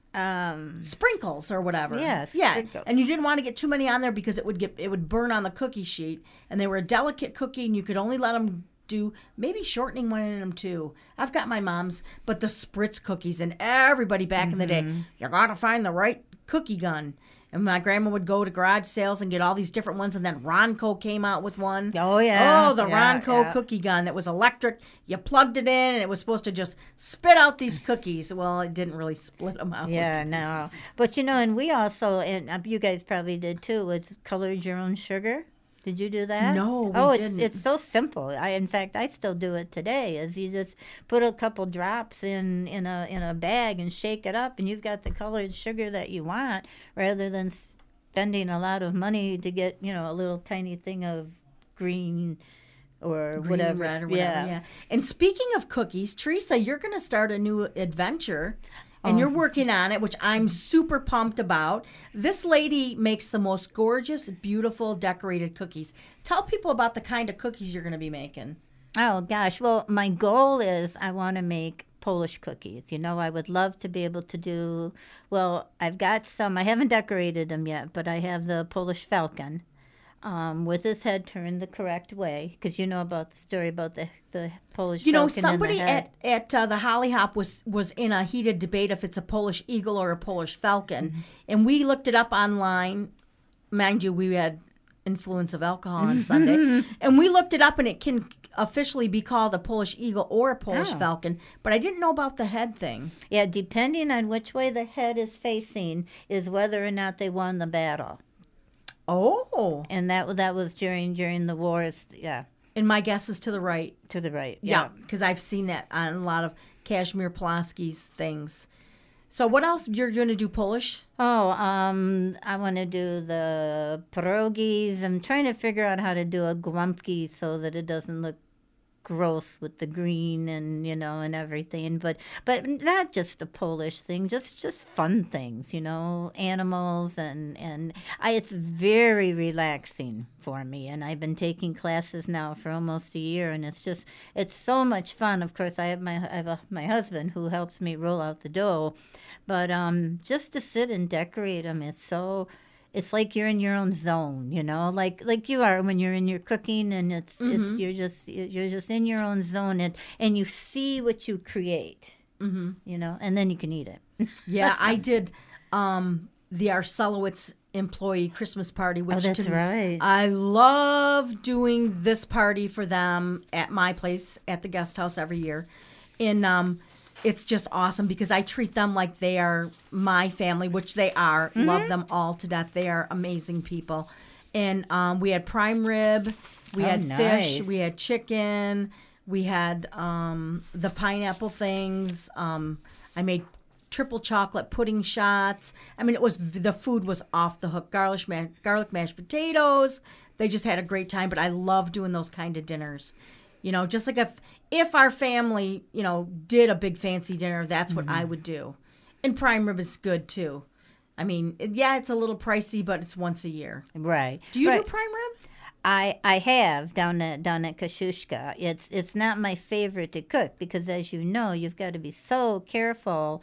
A: Sprinkles or whatever.
B: Yes.
A: Yeah.
B: Sprinkles.
A: And you didn't want to get too many on there because it would burn on the cookie sheet. And they were a delicate cookie, and you could only let them do maybe shortening one in them too. I've got my mom's, but the spritz cookies, and everybody back in the day, you gotta find the right cookie gun. And my grandma would go to garage sales and get all these different ones, and then Ronco came out with one.
B: Oh, yeah.
A: Oh, the Ronco cookie gun that was electric. You plugged it in, and it was supposed to just spit out these cookies. Well, it didn't really split them out.
B: Yeah, no. But, you know, and we also, and you guys probably did too, was colored your own sugar. Did you do that?
A: No, we
B: oh,
A: didn't.
B: It's so simple. In fact, I still do it today. Is you just put a couple drops in a bag and shake it up, and you've got the colored sugar that you want, rather than spending a lot of money to get a little tiny thing of green or
A: Green,
B: whatever.
A: red or whatever. Yeah. And speaking of cookies, Teresa, you're going to start a new adventure. And you're working on it, which I'm super pumped about. This lady makes the most gorgeous, beautiful, decorated cookies. Tell people about the kind of cookies you're going to be making.
B: Oh, gosh. Well, my goal is I want to make Polish cookies. I would love to be able to do, well, I've got some. I haven't decorated them yet, but I have the Polish falcon. With his head turned the correct way, because you know about the story about the Polish falcon.
A: Somebody
B: in the head.
A: at the Holly Hop was in a heated debate if it's a Polish eagle or a Polish falcon, and we looked it up online. Mind you, we had influence of alcohol on Sunday, and we looked it up, and it can officially be called a Polish eagle or a Polish falcon, but I didn't know about the head thing.
B: Yeah, depending on which way the head is facing is whether or not they won the battle.
A: Oh.
B: And that was during the wars, yeah.
A: And my guess is to the right.
B: To the right,
A: Yeah, because I've seen that on a lot of Kazimierz Pulaski's things. So what else? You're going to do Polish?
B: Oh, I want to do the pierogies. I'm trying to figure out how to do a głumpki so that it doesn't look gross with the green and and everything, but not just a Polish thing, just fun things, animals and it's very relaxing for me, and I've been taking classes now for almost a year, and it's so much fun. Of course, I have my husband who helps me roll out the dough, but just to sit and decorate them is so. It's like you're in your own zone, like you are when you're in your cooking, and it's you're just in your own zone, and you see what you create, and then you can eat it.
A: Yeah, I did the Arselowitz employee Christmas party, which
B: that's right.
A: I love doing this party for them at my place at the guest house every year, and it's just awesome because I treat them like they are my family, which they are. Love them all to death. They are amazing people. And we had prime rib, we had fish, we had chicken, we had the pineapple things. I made triple chocolate pudding shots. I mean, the food was off the hook. Garlic mashed potatoes. They just had a great time. But I love doing those kind of dinners. Just like if our family, did a big fancy dinner, that's what I would do. And prime rib is good too. I mean, yeah, it's a little pricey, but it's once a year.
B: Right.
A: Do you do prime rib?
B: I have down at Kosciuszka. It's not my favorite to cook because, as you know, you've got to be so careful.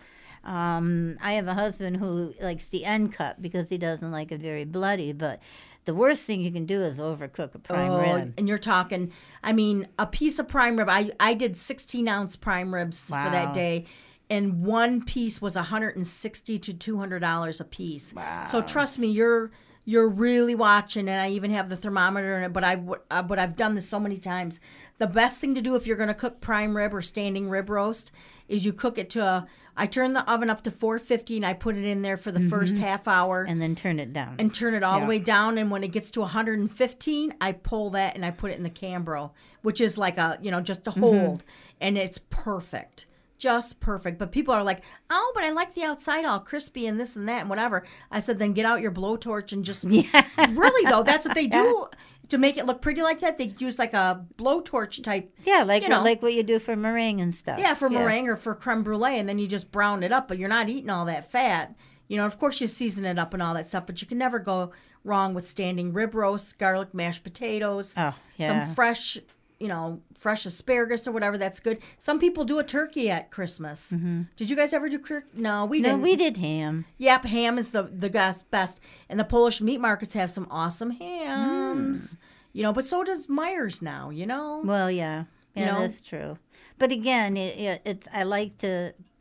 B: I have a husband who likes the end cut because he doesn't like it very bloody, but the worst thing you can do is overcook a prime rib.
A: And you're talking, I mean, a piece of prime rib. I did 16-ounce prime ribs for that day, and one piece was $160 to $200 a piece.
B: Wow.
A: So trust me, you're really watching, and I even have the thermometer in it. But I've done this so many times. The best thing to do if you're going to cook prime rib or standing rib roast is you cook it I turn the oven up to 450 and I put it in there for the first half hour.
B: And then turn it down.
A: And turn it all the way down. And when it gets to 115, I pull that and I put it in the Cambro, which is like just to hold. And it's perfect. Just perfect. But people are like, oh, but I like the outside all crispy and this and that and whatever. I said, then get out your blowtorch and just... Really, though, that's what they do. To make it look pretty like that, they use like a blowtorch type.
B: Yeah, like what you do for meringue and stuff.
A: Yeah, for meringue or for creme brulee, and then you just brown it up, but you're not eating all that fat. Of course you season it up and all that stuff, but you can never go wrong with standing rib roasts, garlic mashed potatoes, some fresh asparagus or whatever. That's good. Some people do a turkey at Christmas. Did you guys ever do No, we didn't.
B: No, we did ham.
A: Yep, ham is the best. And the Polish meat markets have some awesome hams. But so does Myers now,
B: Well, yeah. Yeah, that's true. But again, it's I like to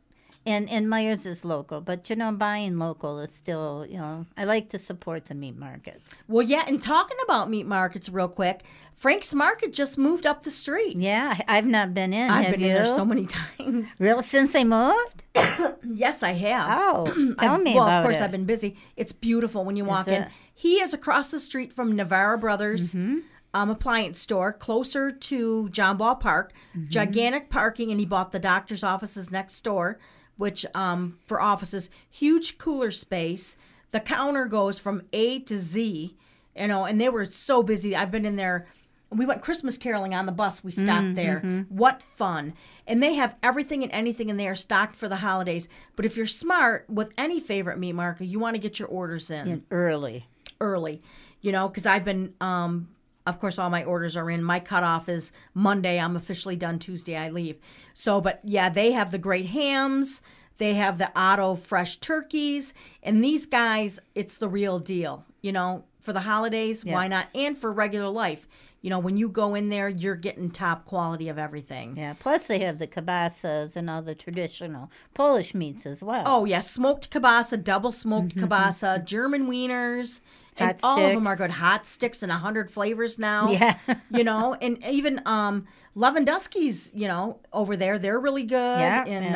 B: And Myers is local, but buying local is still, I like to support the meat markets.
A: Well, yeah, and talking about meat markets real quick, Frank's Market just moved up the street.
B: Yeah, I've not been in.
A: I've
B: Have
A: been
B: you?
A: in there so many times.
B: Really? Since they moved?
A: Yes, I have.
B: Oh, tell me
A: well,
B: about
A: of course,
B: it.
A: I've been busy. It's beautiful when you walk in.
B: it?
A: He is across the street from Navarra Brothers appliance store, closer to John Ball Park. Gigantic parking, and he bought the doctor's offices next door, which for offices, huge cooler space. The counter goes from A to Z, and they were so busy. I've been in there. We went Christmas caroling on the bus. We stopped there. What fun. And they have everything and anything, and they are stocked for the holidays. But if you're smart, with any favorite meat market, you want to get your orders in
B: Early.
A: because I've been, of course, all my orders are in. My cutoff is Monday. I'm officially done Tuesday. I leave. So, but yeah, they have the great hams. They have the Otto fresh turkeys. And these guys, it's the real deal. For the holidays, why not? And for regular life. When you go in there, you're getting top quality of everything.
B: Yeah, plus they have the kielbasas and all the traditional Polish meats as well.
A: Oh, yeah, smoked kielbasa, double smoked kielbasa, German wieners. And
B: Hot
A: all of them are
B: sticks.
A: good. Hot sticks in 100 flavors now.
B: Yeah.
A: And even Lewandowski's, over there, they're really good.
B: Yeah,
A: And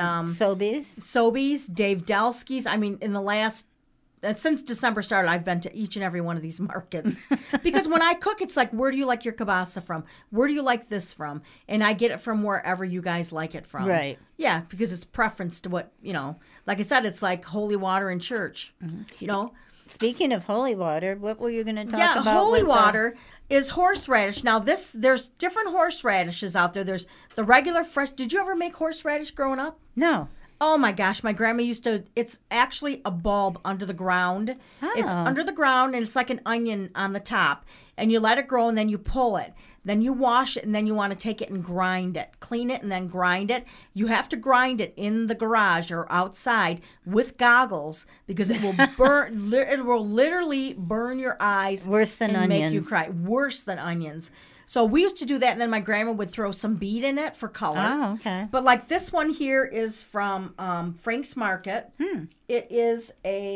B: Sobeys.
A: Dave Delsky's. I mean, in the last, since December started, I've been to each and every one of these markets. Because when I cook, it's like, where do you like your kielbasa from? Where do you like this from? And I get it from wherever you guys like it from.
B: Right.
A: Yeah, because it's preference to what, like I said, it's like holy water in church,
B: Speaking of holy water, what were you going to talk about?
A: Yeah, holy
B: with
A: water is horseradish. Now, there's different horseradishes out there. There's the regular fresh. Did you ever make horseradish growing up?
B: No.
A: Oh my gosh, my grandma used to. It's actually a bulb under the ground. It's under the ground, and it's like an onion on the top. And you let it grow, and then you pull it. Then you wash it, and then you want to take it and grind it. Clean it, and then grind it. You have to grind it in the garage or outside with goggles because it will burn. It will literally burn your eyes.
B: Worse than
A: and
B: onions.
A: make you cry. Worse than onions. So we used to do that, and then my grandma would throw some beet in it for color.
B: Oh, okay.
A: But like this one here is from Frank's Market. It is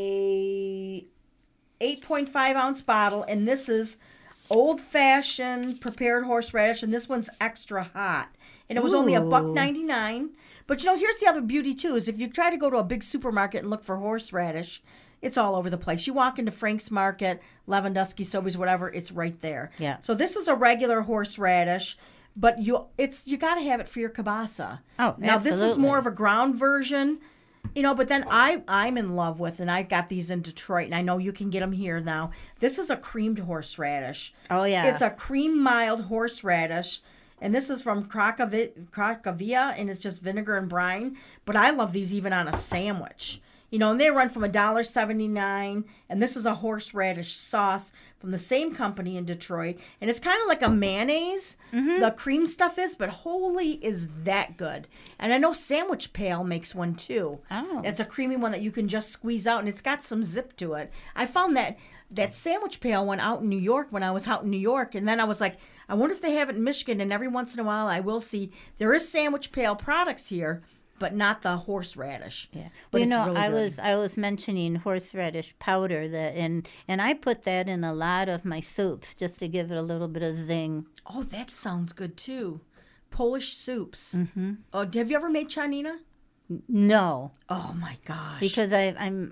A: a 8.5 ounce bottle, and this is old-fashioned prepared horseradish, and this one's extra hot. And it was only $1.99. But here's the other beauty too: is if you try to go to a big supermarket and look for horseradish, it's all over the place. You walk into Frank's Market, Lewandowski, Sobeys, whatever, it's right there.
B: Yeah.
A: So this is a regular horseradish, but you got to have it for your kielbasa.
B: Oh,
A: now this is
B: absolutely.
A: more of a ground version, But then I'm in love with, and I got these in Detroit, and I know you can get them here now. This is a creamed horseradish.
B: Oh yeah.
A: It's a cream mild horseradish. And this is from Cracovia, and it's just vinegar and brine. But I love these even on a sandwich. And they run from $1.79. And this is a horseradish sauce from the same company in Detroit. And it's kind of like a mayonnaise, the cream stuff is, but holy is that good. And I know Sandwich Pail makes one too.
B: Oh.
A: It's a creamy one that you can just squeeze out, and it's got some zip to it. I found that Sandwich Pail went out in New York when I was out in New York, and then I was like, I wonder if they have it in Michigan, and every once in a while I will see there is Sandwich Pail products here, but not the horseradish.
B: Yeah.
A: But
B: Well,
A: it's really good.
B: I was mentioning horseradish powder and I put that in a lot of my soups just to give it a little bit of zing.
A: Oh, that sounds good too. Polish soups. Mm-hmm. Oh, have you ever made chanina?
B: No,
A: Oh my gosh.
B: because I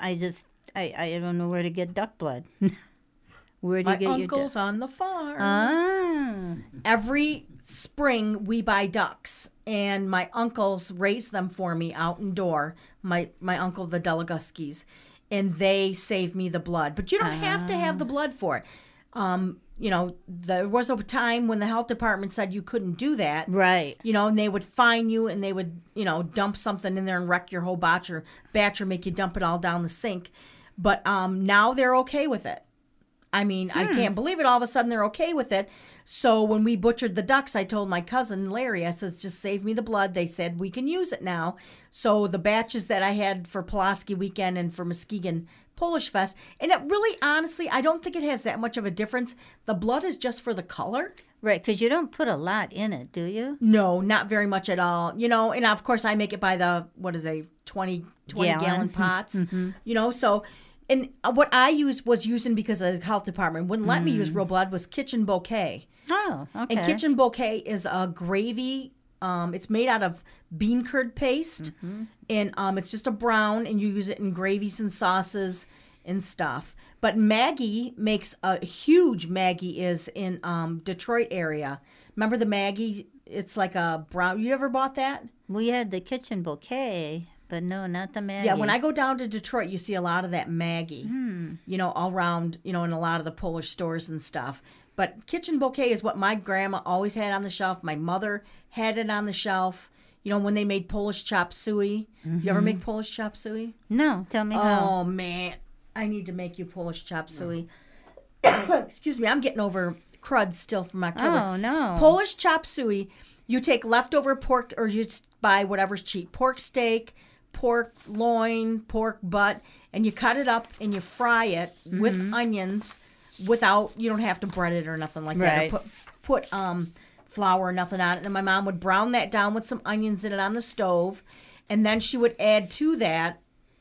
B: don't know where to get duck blood. Where do
A: my
B: you get your
A: uncle's
B: duck?
A: on the farm.
B: Ah.
A: Every spring we buy ducks, and my uncles raise them for me out in door. My uncle, the Delaguskis, and they save me the blood. But you don't have to have the blood for it. There was a time when the health department said you couldn't do that.
B: Right.
A: And they would fine you, and they would, dump something in there and wreck your whole batch or make you dump it all down the sink. But now they're okay with it. I mean, I can't believe it. All of a sudden, they're okay with it. So when we butchered the ducks, I told my cousin Larry, I said, just save me the blood. They said, we can use it now. So the batches that I had for Pulaski Weekend and for Muskegon Polish Fest, and it really, honestly, I don't think it has that much of a difference. The blood is just for the color.
B: Right, because you don't put a lot in it, do you?
A: No, not very much at all. You know, and of course I make it by the, what is a 20 gallon pots, you know, so, and what I was using because the health department wouldn't let me use real blood was Kitchen Bouquet.
B: Oh, okay.
A: And Kitchen Bouquet is a gravy. It's made out of bean curd paste, and it's just a brown, and you use it in gravies and sauces and stuff. But Maggie makes a huge Maggie is in Detroit area. Remember the Maggie? It's like a brown. You ever bought that?
B: We had the Kitchen Bouquet, but no, not the Maggie.
A: Yeah, when I go down to Detroit, you see a lot of that Maggie, you know, all around, you know, in a lot of the Polish stores and stuff. But Kitchen Bouquet is what my grandma always had on the shelf. My mother had it on the shelf. You know, when they made Polish chop suey. You ever make Polish chop suey?
B: No, tell me how.
A: Oh, man. I need to make you Polish chop suey. Excuse me, I'm getting over crud still from October.
B: Oh, no.
A: Polish chop suey, you take leftover pork, or you just buy whatever's cheap. Pork steak, pork loin, pork butt, and you cut it up and you fry it with onions without, you don't have to bread it or nothing like that. Or put flour or nothing on it. And my mom would brown that down with some onions in it on the stove. And then she would add to that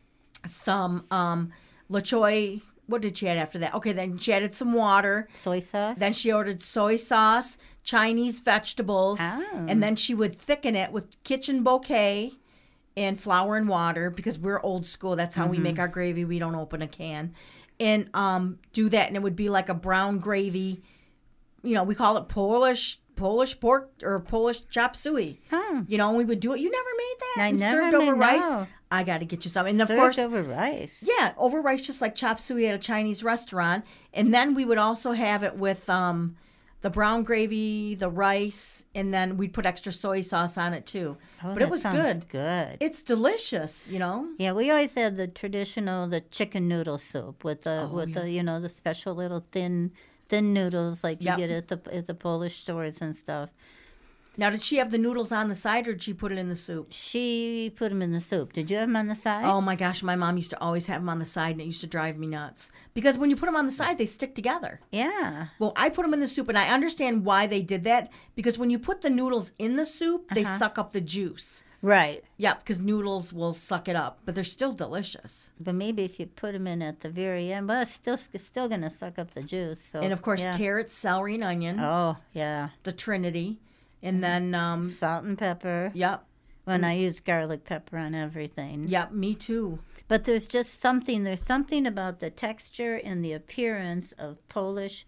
A: some La Choy. What did she add after that? Okay, then she added some water.
B: Soy sauce?
A: Then she ordered soy sauce, Chinese vegetables.
B: Oh.
A: And then she would thicken it with Kitchen Bouquet and flour and water, because we're old school. That's how we make our gravy. We don't open a can. And do that, and it would be like a brown gravy. You know, we call it Polish pork or Polish chop suey. You know, and we would do it. You never made that?
B: I
A: and
B: never
A: served over
B: made,
A: rice.
B: no.
A: I got to get you some. And of
B: Served
A: course,
B: over rice.
A: yeah, over rice, just like chop suey at a Chinese restaurant. And then we would also have it with the brown gravy, the rice, and then we'd put extra soy sauce on it too.
B: Oh,
A: but it was good.
B: Good.
A: It's delicious, you know.
B: Yeah, we always had the traditional chicken noodle soup with the the you know, the special little thin noodles like you get at the Polish stores and stuff.
A: Now, did she have the noodles on the side, or did she put it in the soup?
B: She put them in the soup. Did you have them on the side?
A: Oh my gosh, my mom used to always have them on the side, and it used to drive me nuts. Because when you put them on the side, they stick together.
B: Yeah.
A: Well, I put them in the soup, and I understand why they did that. Because when you put the noodles in the soup, they suck up the juice.
B: Right.
A: Yeah, because noodles will suck it up, but they're still delicious.
B: But maybe if you put them in at the very end, but it's still going to suck up the juice. So,
A: And of course, carrots, celery, and onion.
B: Oh, yeah.
A: The Trinity. And then...
B: salt and pepper.
A: Yep.
B: When I use garlic pepper on everything.
A: Yep, me too.
B: But there's something about the texture and the appearance of Polish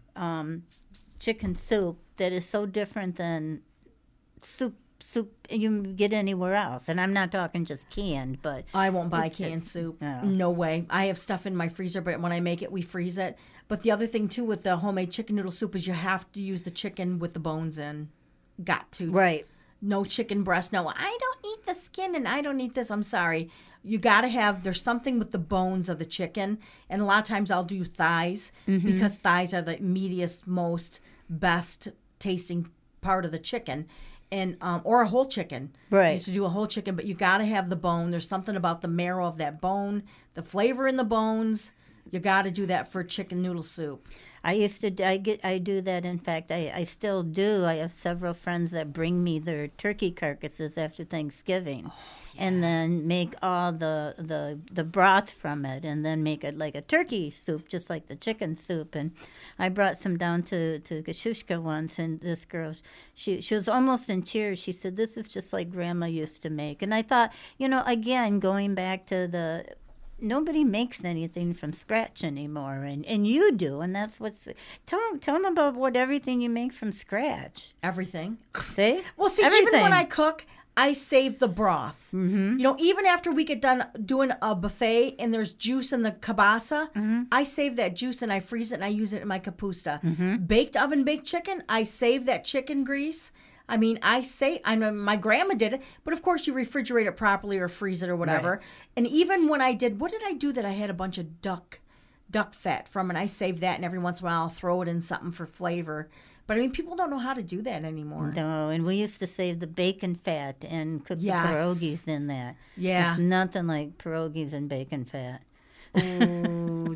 B: chicken soup that is so different than soup you get anywhere else. And I'm not talking just canned, but...
A: I won't buy canned soup. No way. I have stuff in my freezer, but when I make it, we freeze it. But the other thing, too, with the homemade chicken noodle soup is you have to use the chicken with the bones in. Got to.
B: Right.
A: No chicken breast. No, I don't eat the skin and I don't eat this. I'm sorry. You got to have, there's something with the bones of the chicken. And a lot of times I'll do thighs because thighs are the meatiest, most best tasting part of the chicken. And or a whole chicken.
B: Right.
A: I used to do a whole chicken, but you got to have the bone. There's something about the marrow of that bone, the flavor in the bones. You got to do that for chicken noodle soup.
B: I do that. In fact, I still do. I have several friends that bring me their turkey carcasses after Thanksgiving, and then make all the broth from it, and then make it like a turkey soup, just like the chicken soup. And I brought some down to Kosciuszka once, and this girl, she was almost in tears. She said, "This is just like Grandma used to make." And I thought, again, going back to nobody makes anything from scratch anymore, and you do, and that's what's. Tell them about everything you make from scratch.
A: Everything.
B: See?
A: Well, see,
B: everything.
A: Even when I cook, I save the broth. Mm-hmm. Even after we get done doing a buffet and there's juice in the kielbasa, I save that juice and I freeze it and I use it in my kapusta. Baked oven baked chicken, I save that chicken grease. I mean, I know my grandma did it, but of course you refrigerate it properly or freeze it or whatever. Right. And even when what did I do that I had a bunch of duck fat from, and I saved that, and every once in a while I'll throw it in something for flavor. But I mean, people don't know how to do that anymore.
B: No, and we used to save the bacon fat and cook the pierogies in that.
A: Yeah.
B: It's nothing like pierogies and bacon fat.
A: Ooh,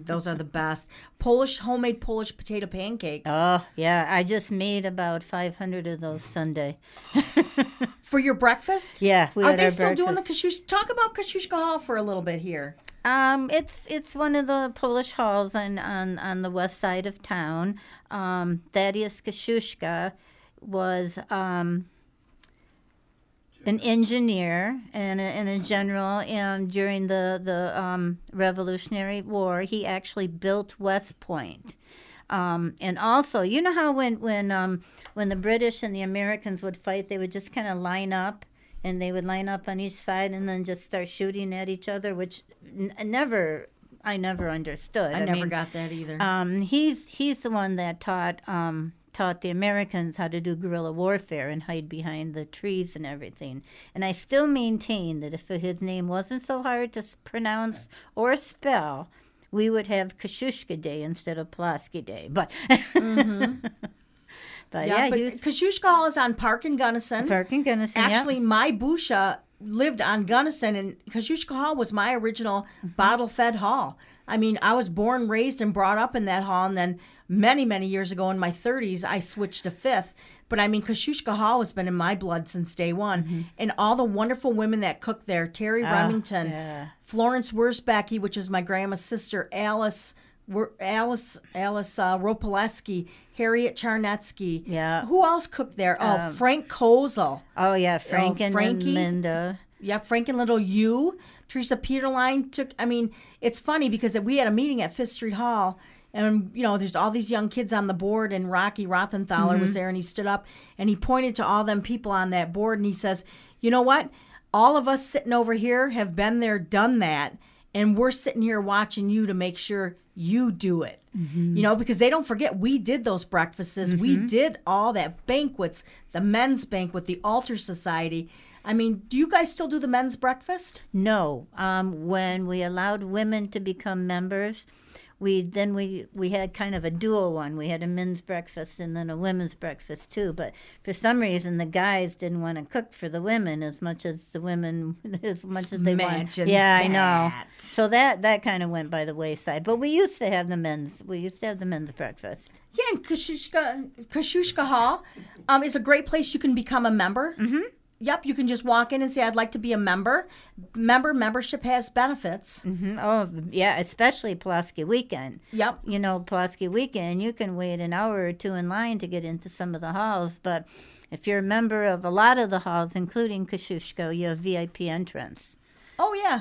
A: those are the best. Homemade Polish potato pancakes.
B: Oh, yeah. I just made about 500 of those Sunday.
A: For your breakfast?
B: Yeah, we
A: Are
B: had
A: they
B: our
A: still doing the
B: breakfast.
A: Kosciuszko? Talk about Kosciuszko Hall for a little bit here.
B: It's one of the Polish halls on the west side of town. Thaddeus Kosciuszko was an engineer and a general, and during the Revolutionary War, he actually built West Point. And also, you know how when the British and the Americans would fight, they would just kind of line up, and they would line up on each side and then just start shooting at each other, which I never understood.
A: I never got that either.
B: He's the one that taught the Americans how to do guerrilla warfare and hide behind the trees and everything. And I still maintain that if his name wasn't so hard to pronounce or spell, we would have Kosciuszko Day instead of Pulaski Day. But but
A: Kosciuszko Hall is on Park and Gunnison. Actually, my Busha lived on Gunnison, and Kosciuszko Hall was my original bottle-fed hall. I mean, I was born, raised, and brought up in that hall, and then many, many years ago in my 30s, I switched to Fifth. But I mean, Kosciuszko Hall has been in my blood since day one. And all the wonderful women that cooked there, Terry Remington, Florence Wurzbecki, which is my grandma's sister, Alice Ropoleski, Harriet Charnetsky.
B: Yeah.
A: Who else cooked there? Frank Kozel.
B: Oh, yeah, Frankie. Linda.
A: Yeah, Frank and Little You. Teresa Peterline took, I mean, it's funny because we had a meeting at Fifth Street Hall, and, you know, there's all these young kids on the board, and Rocky Rothenthaler was there, and he stood up, and he pointed to all them people on that board, and he says, you know what? All of us sitting over here have been there, done that, and we're sitting here watching you to make sure you do it. You know, because they don't forget, we did those breakfasts. We did all that banquets, the men's banquet, the Altar Society. I mean, do you guys still do the men's breakfast?
B: No. When we allowed women to become members, we had kind of a dual one. We had a men's breakfast and then a women's breakfast too. But for some reason, the guys didn't want to cook for the women as much as they wanted. Yeah, I know. So that kind of went by the wayside. But we used to have the men's. We used to have the men's breakfast.
A: Yeah, and Kosciuszko Hall is a great place you can become a member. Yep, you can just walk in and say, I'd like to be a member. Membership has benefits.
B: Oh, yeah, especially Pulaski Weekend.
A: Yep.
B: You know, Pulaski Weekend, you can wait an hour or two in line to get into some of the halls. But if you're a member of a lot of the halls, including Kosciuszko, you have VIP entrance.
A: Oh yeah,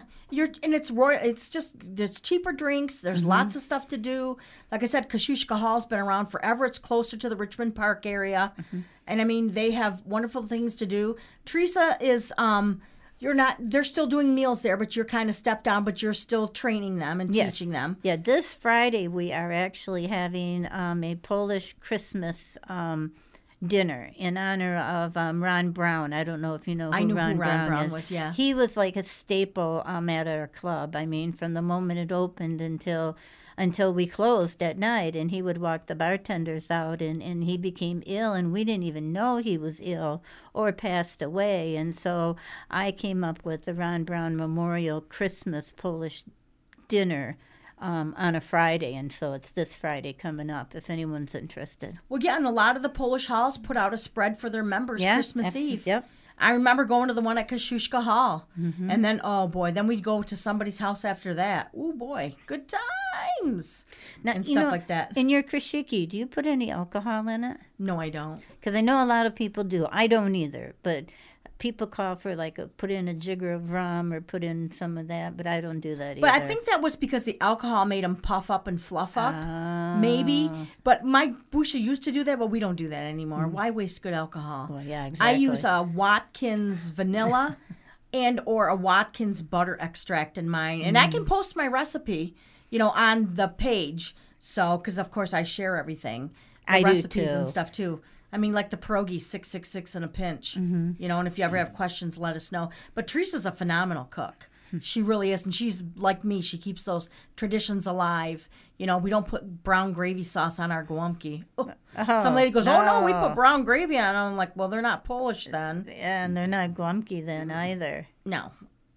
A: there's cheaper drinks. There's lots of stuff to do. Like I said, Kosciuszko Hall's been around forever. It's closer to the Richmond Park area, and I mean they have wonderful things to do. Teresa is they're still doing meals there, but you're kind of stepped down, but you're still training them and teaching them.
B: Yeah, this Friday we are actually having a Polish Christmas dinner in honor of Ron Brown. I don't know if you know who
A: I knew
B: Ron
A: who Ron Brown
B: is.
A: was, yeah.
B: He was like a staple at our club. I mean, from the moment it opened until we closed at night, and he would walk the bartenders out, and he became ill, and we didn't even know he was ill or passed away. And so I came up with the Ron Brown Memorial Christmas Polish dinner on a Friday, and so it's this Friday coming up if anyone's interested.
A: Well, yeah, and a lot of the Polish halls put out a spread for their members Christmas Eve.
B: Yep.
A: I remember going to the one at Kosciuszko Hall, and then, oh boy, then we'd go to somebody's house after that. Oh boy, good times
B: Now,
A: and stuff like that.
B: In your krishiki, do you put any alcohol in it?
A: No, I don't.
B: Because I know a lot of people do. I don't either, but people call for put in a jigger of rum or put in some of that, but I don't do that either.
A: But I think that was because the alcohol made them puff up and fluff up, maybe. But my Busha used to do that, but we don't do that anymore. Why waste good alcohol?
B: Well, yeah, exactly.
A: I use a Watkins vanilla and or a Watkins butter extract in mine. And I can post my recipe, on the page. So, because of course I share everything.
B: I
A: recipes
B: do too.
A: And stuff too. I mean, like the pierogi, 666 in a pinch. And if you ever have questions, let us know. But Teresa's a phenomenal cook. She really is. And she's like me. She keeps those traditions alive. We don't put brown gravy sauce on our gołąbki. Some lady goes, oh, no, we put brown gravy on. I'm like, well, they're not Polish then.
B: Yeah, and they're not gołąbki then either.
A: No.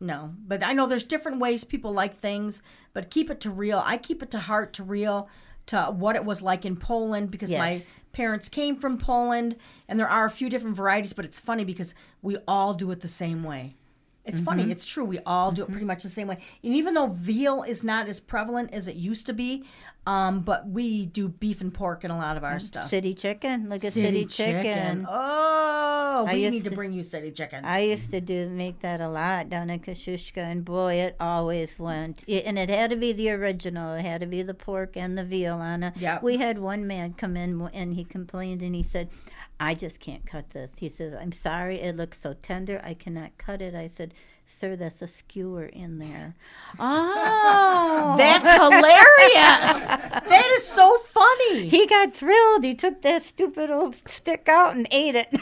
A: No, but I know there's different ways people like things, but keep it to real. I keep it to heart, to real, to what it was like in Poland, because my parents came from Poland, and there are a few different varieties, but it's funny because we all do it the same way. It's funny. It's true. We all do it pretty much the same way. And even though veal is not as prevalent as it used to be, but we do beef and pork in a lot of our stuff.
B: City chicken. Look at city chicken.
A: Oh, we need to bring you city chicken.
B: I used to make that a lot down in Kosciuszko, and boy, it always went. And it had to be the original. It had to be the pork and the veal on it.
A: Yep.
B: We had one man come in, and he complained, and he said, I just can't cut this. He says, I'm sorry, it looks so tender, I cannot cut it. I said, sir, that's a skewer in there. Oh,
A: that's hilarious. That is so funny.
B: He got thrilled. He took that stupid old stick out and ate it.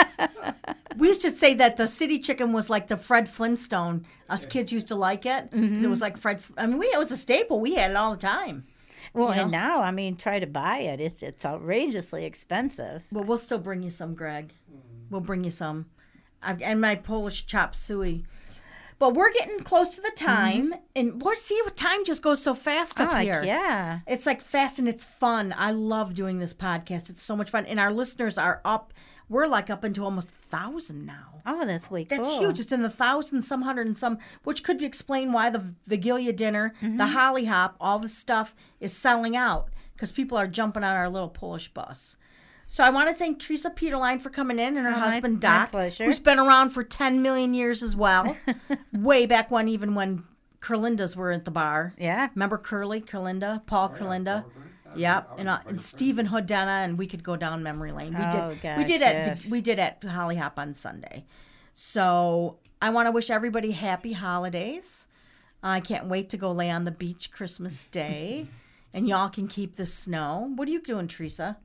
A: We used to say that the city chicken was like the Fred Flintstone. Us kids used to like it because it was like Fred's. I mean, it was a staple. We had it all the time.
B: Well, and now, I mean, try to buy it. It's outrageously expensive.
A: Well, we'll still bring you some, Greg. We'll bring you some. And my Polish chop suey. But we're getting close to the time. And what time just goes so fast up here.
B: Yeah.
A: It's like fast and it's fun. I love doing this podcast. It's so much fun. And our listeners are up. We're like up into almost 1,000 now.
B: Oh, that's way cool.
A: That's huge. It's in the 1,000, some 100 and some, which could explain why the Vigilia dinner, the Holly Hop, all this stuff is selling out because people are jumping on our little Polish bus. So I want to thank Teresa Peterline for coming in and her husband, Doc, who's been around for 10 million years as well. Way back when Curlindas were at the bar.
B: Yeah.
A: Remember Curlinda, Paul Curlinda? Yep, and Stephen Hodena, and we could go down memory lane. We did at Holly Hop on Sunday. So I want to wish everybody happy holidays. I can't wait to go lay on the beach Christmas Day, and y'all can keep the snow. What are you doing, Teresa?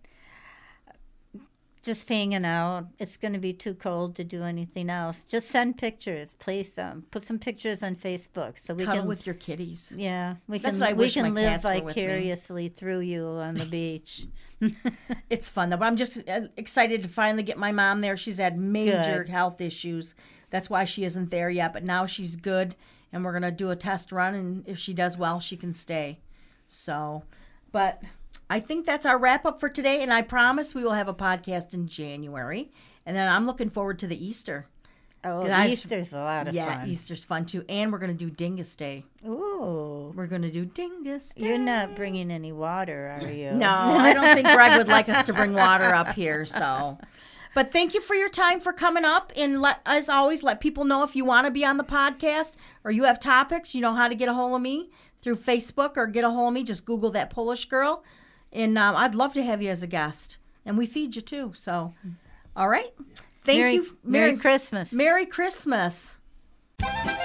B: Just hanging out. It's going to be too cold to do anything else. Just send pictures. Put some pictures on Facebook so we
A: Cuddle
B: can
A: with your kitties.
B: Yeah, we
A: That's
B: can.
A: what I wish my
B: live
A: cats were with me.
B: vicariously through you on the beach.
A: It's fun though. But I'm just excited to finally get my mom there. She's had major health issues. That's why she isn't there yet. But now she's good, and we're gonna do a test run. And if she does well, she can stay. So, but I think that's our wrap up for today. And I promise we will have a podcast in January. And then I'm looking forward to the Easter.
B: Oh, Easter's a lot of fun.
A: Yeah, Easter's fun too. And we're going to do Dingus Day.
B: Ooh.
A: We're going to do Dingus Day.
B: You're not bringing any water, are you?
A: No, I don't think Greg would like us to bring water up here. So, but thank you for your time for coming up. And as always, let people know if you want to be on the podcast or you have topics, you know how to get a hold of me through Facebook or get a hold of me. Just Google that Polish girl. And I'd love to have you as a guest. And we feed you too. So, all right. Thank you.
B: Merry Christmas.
A: Merry Christmas.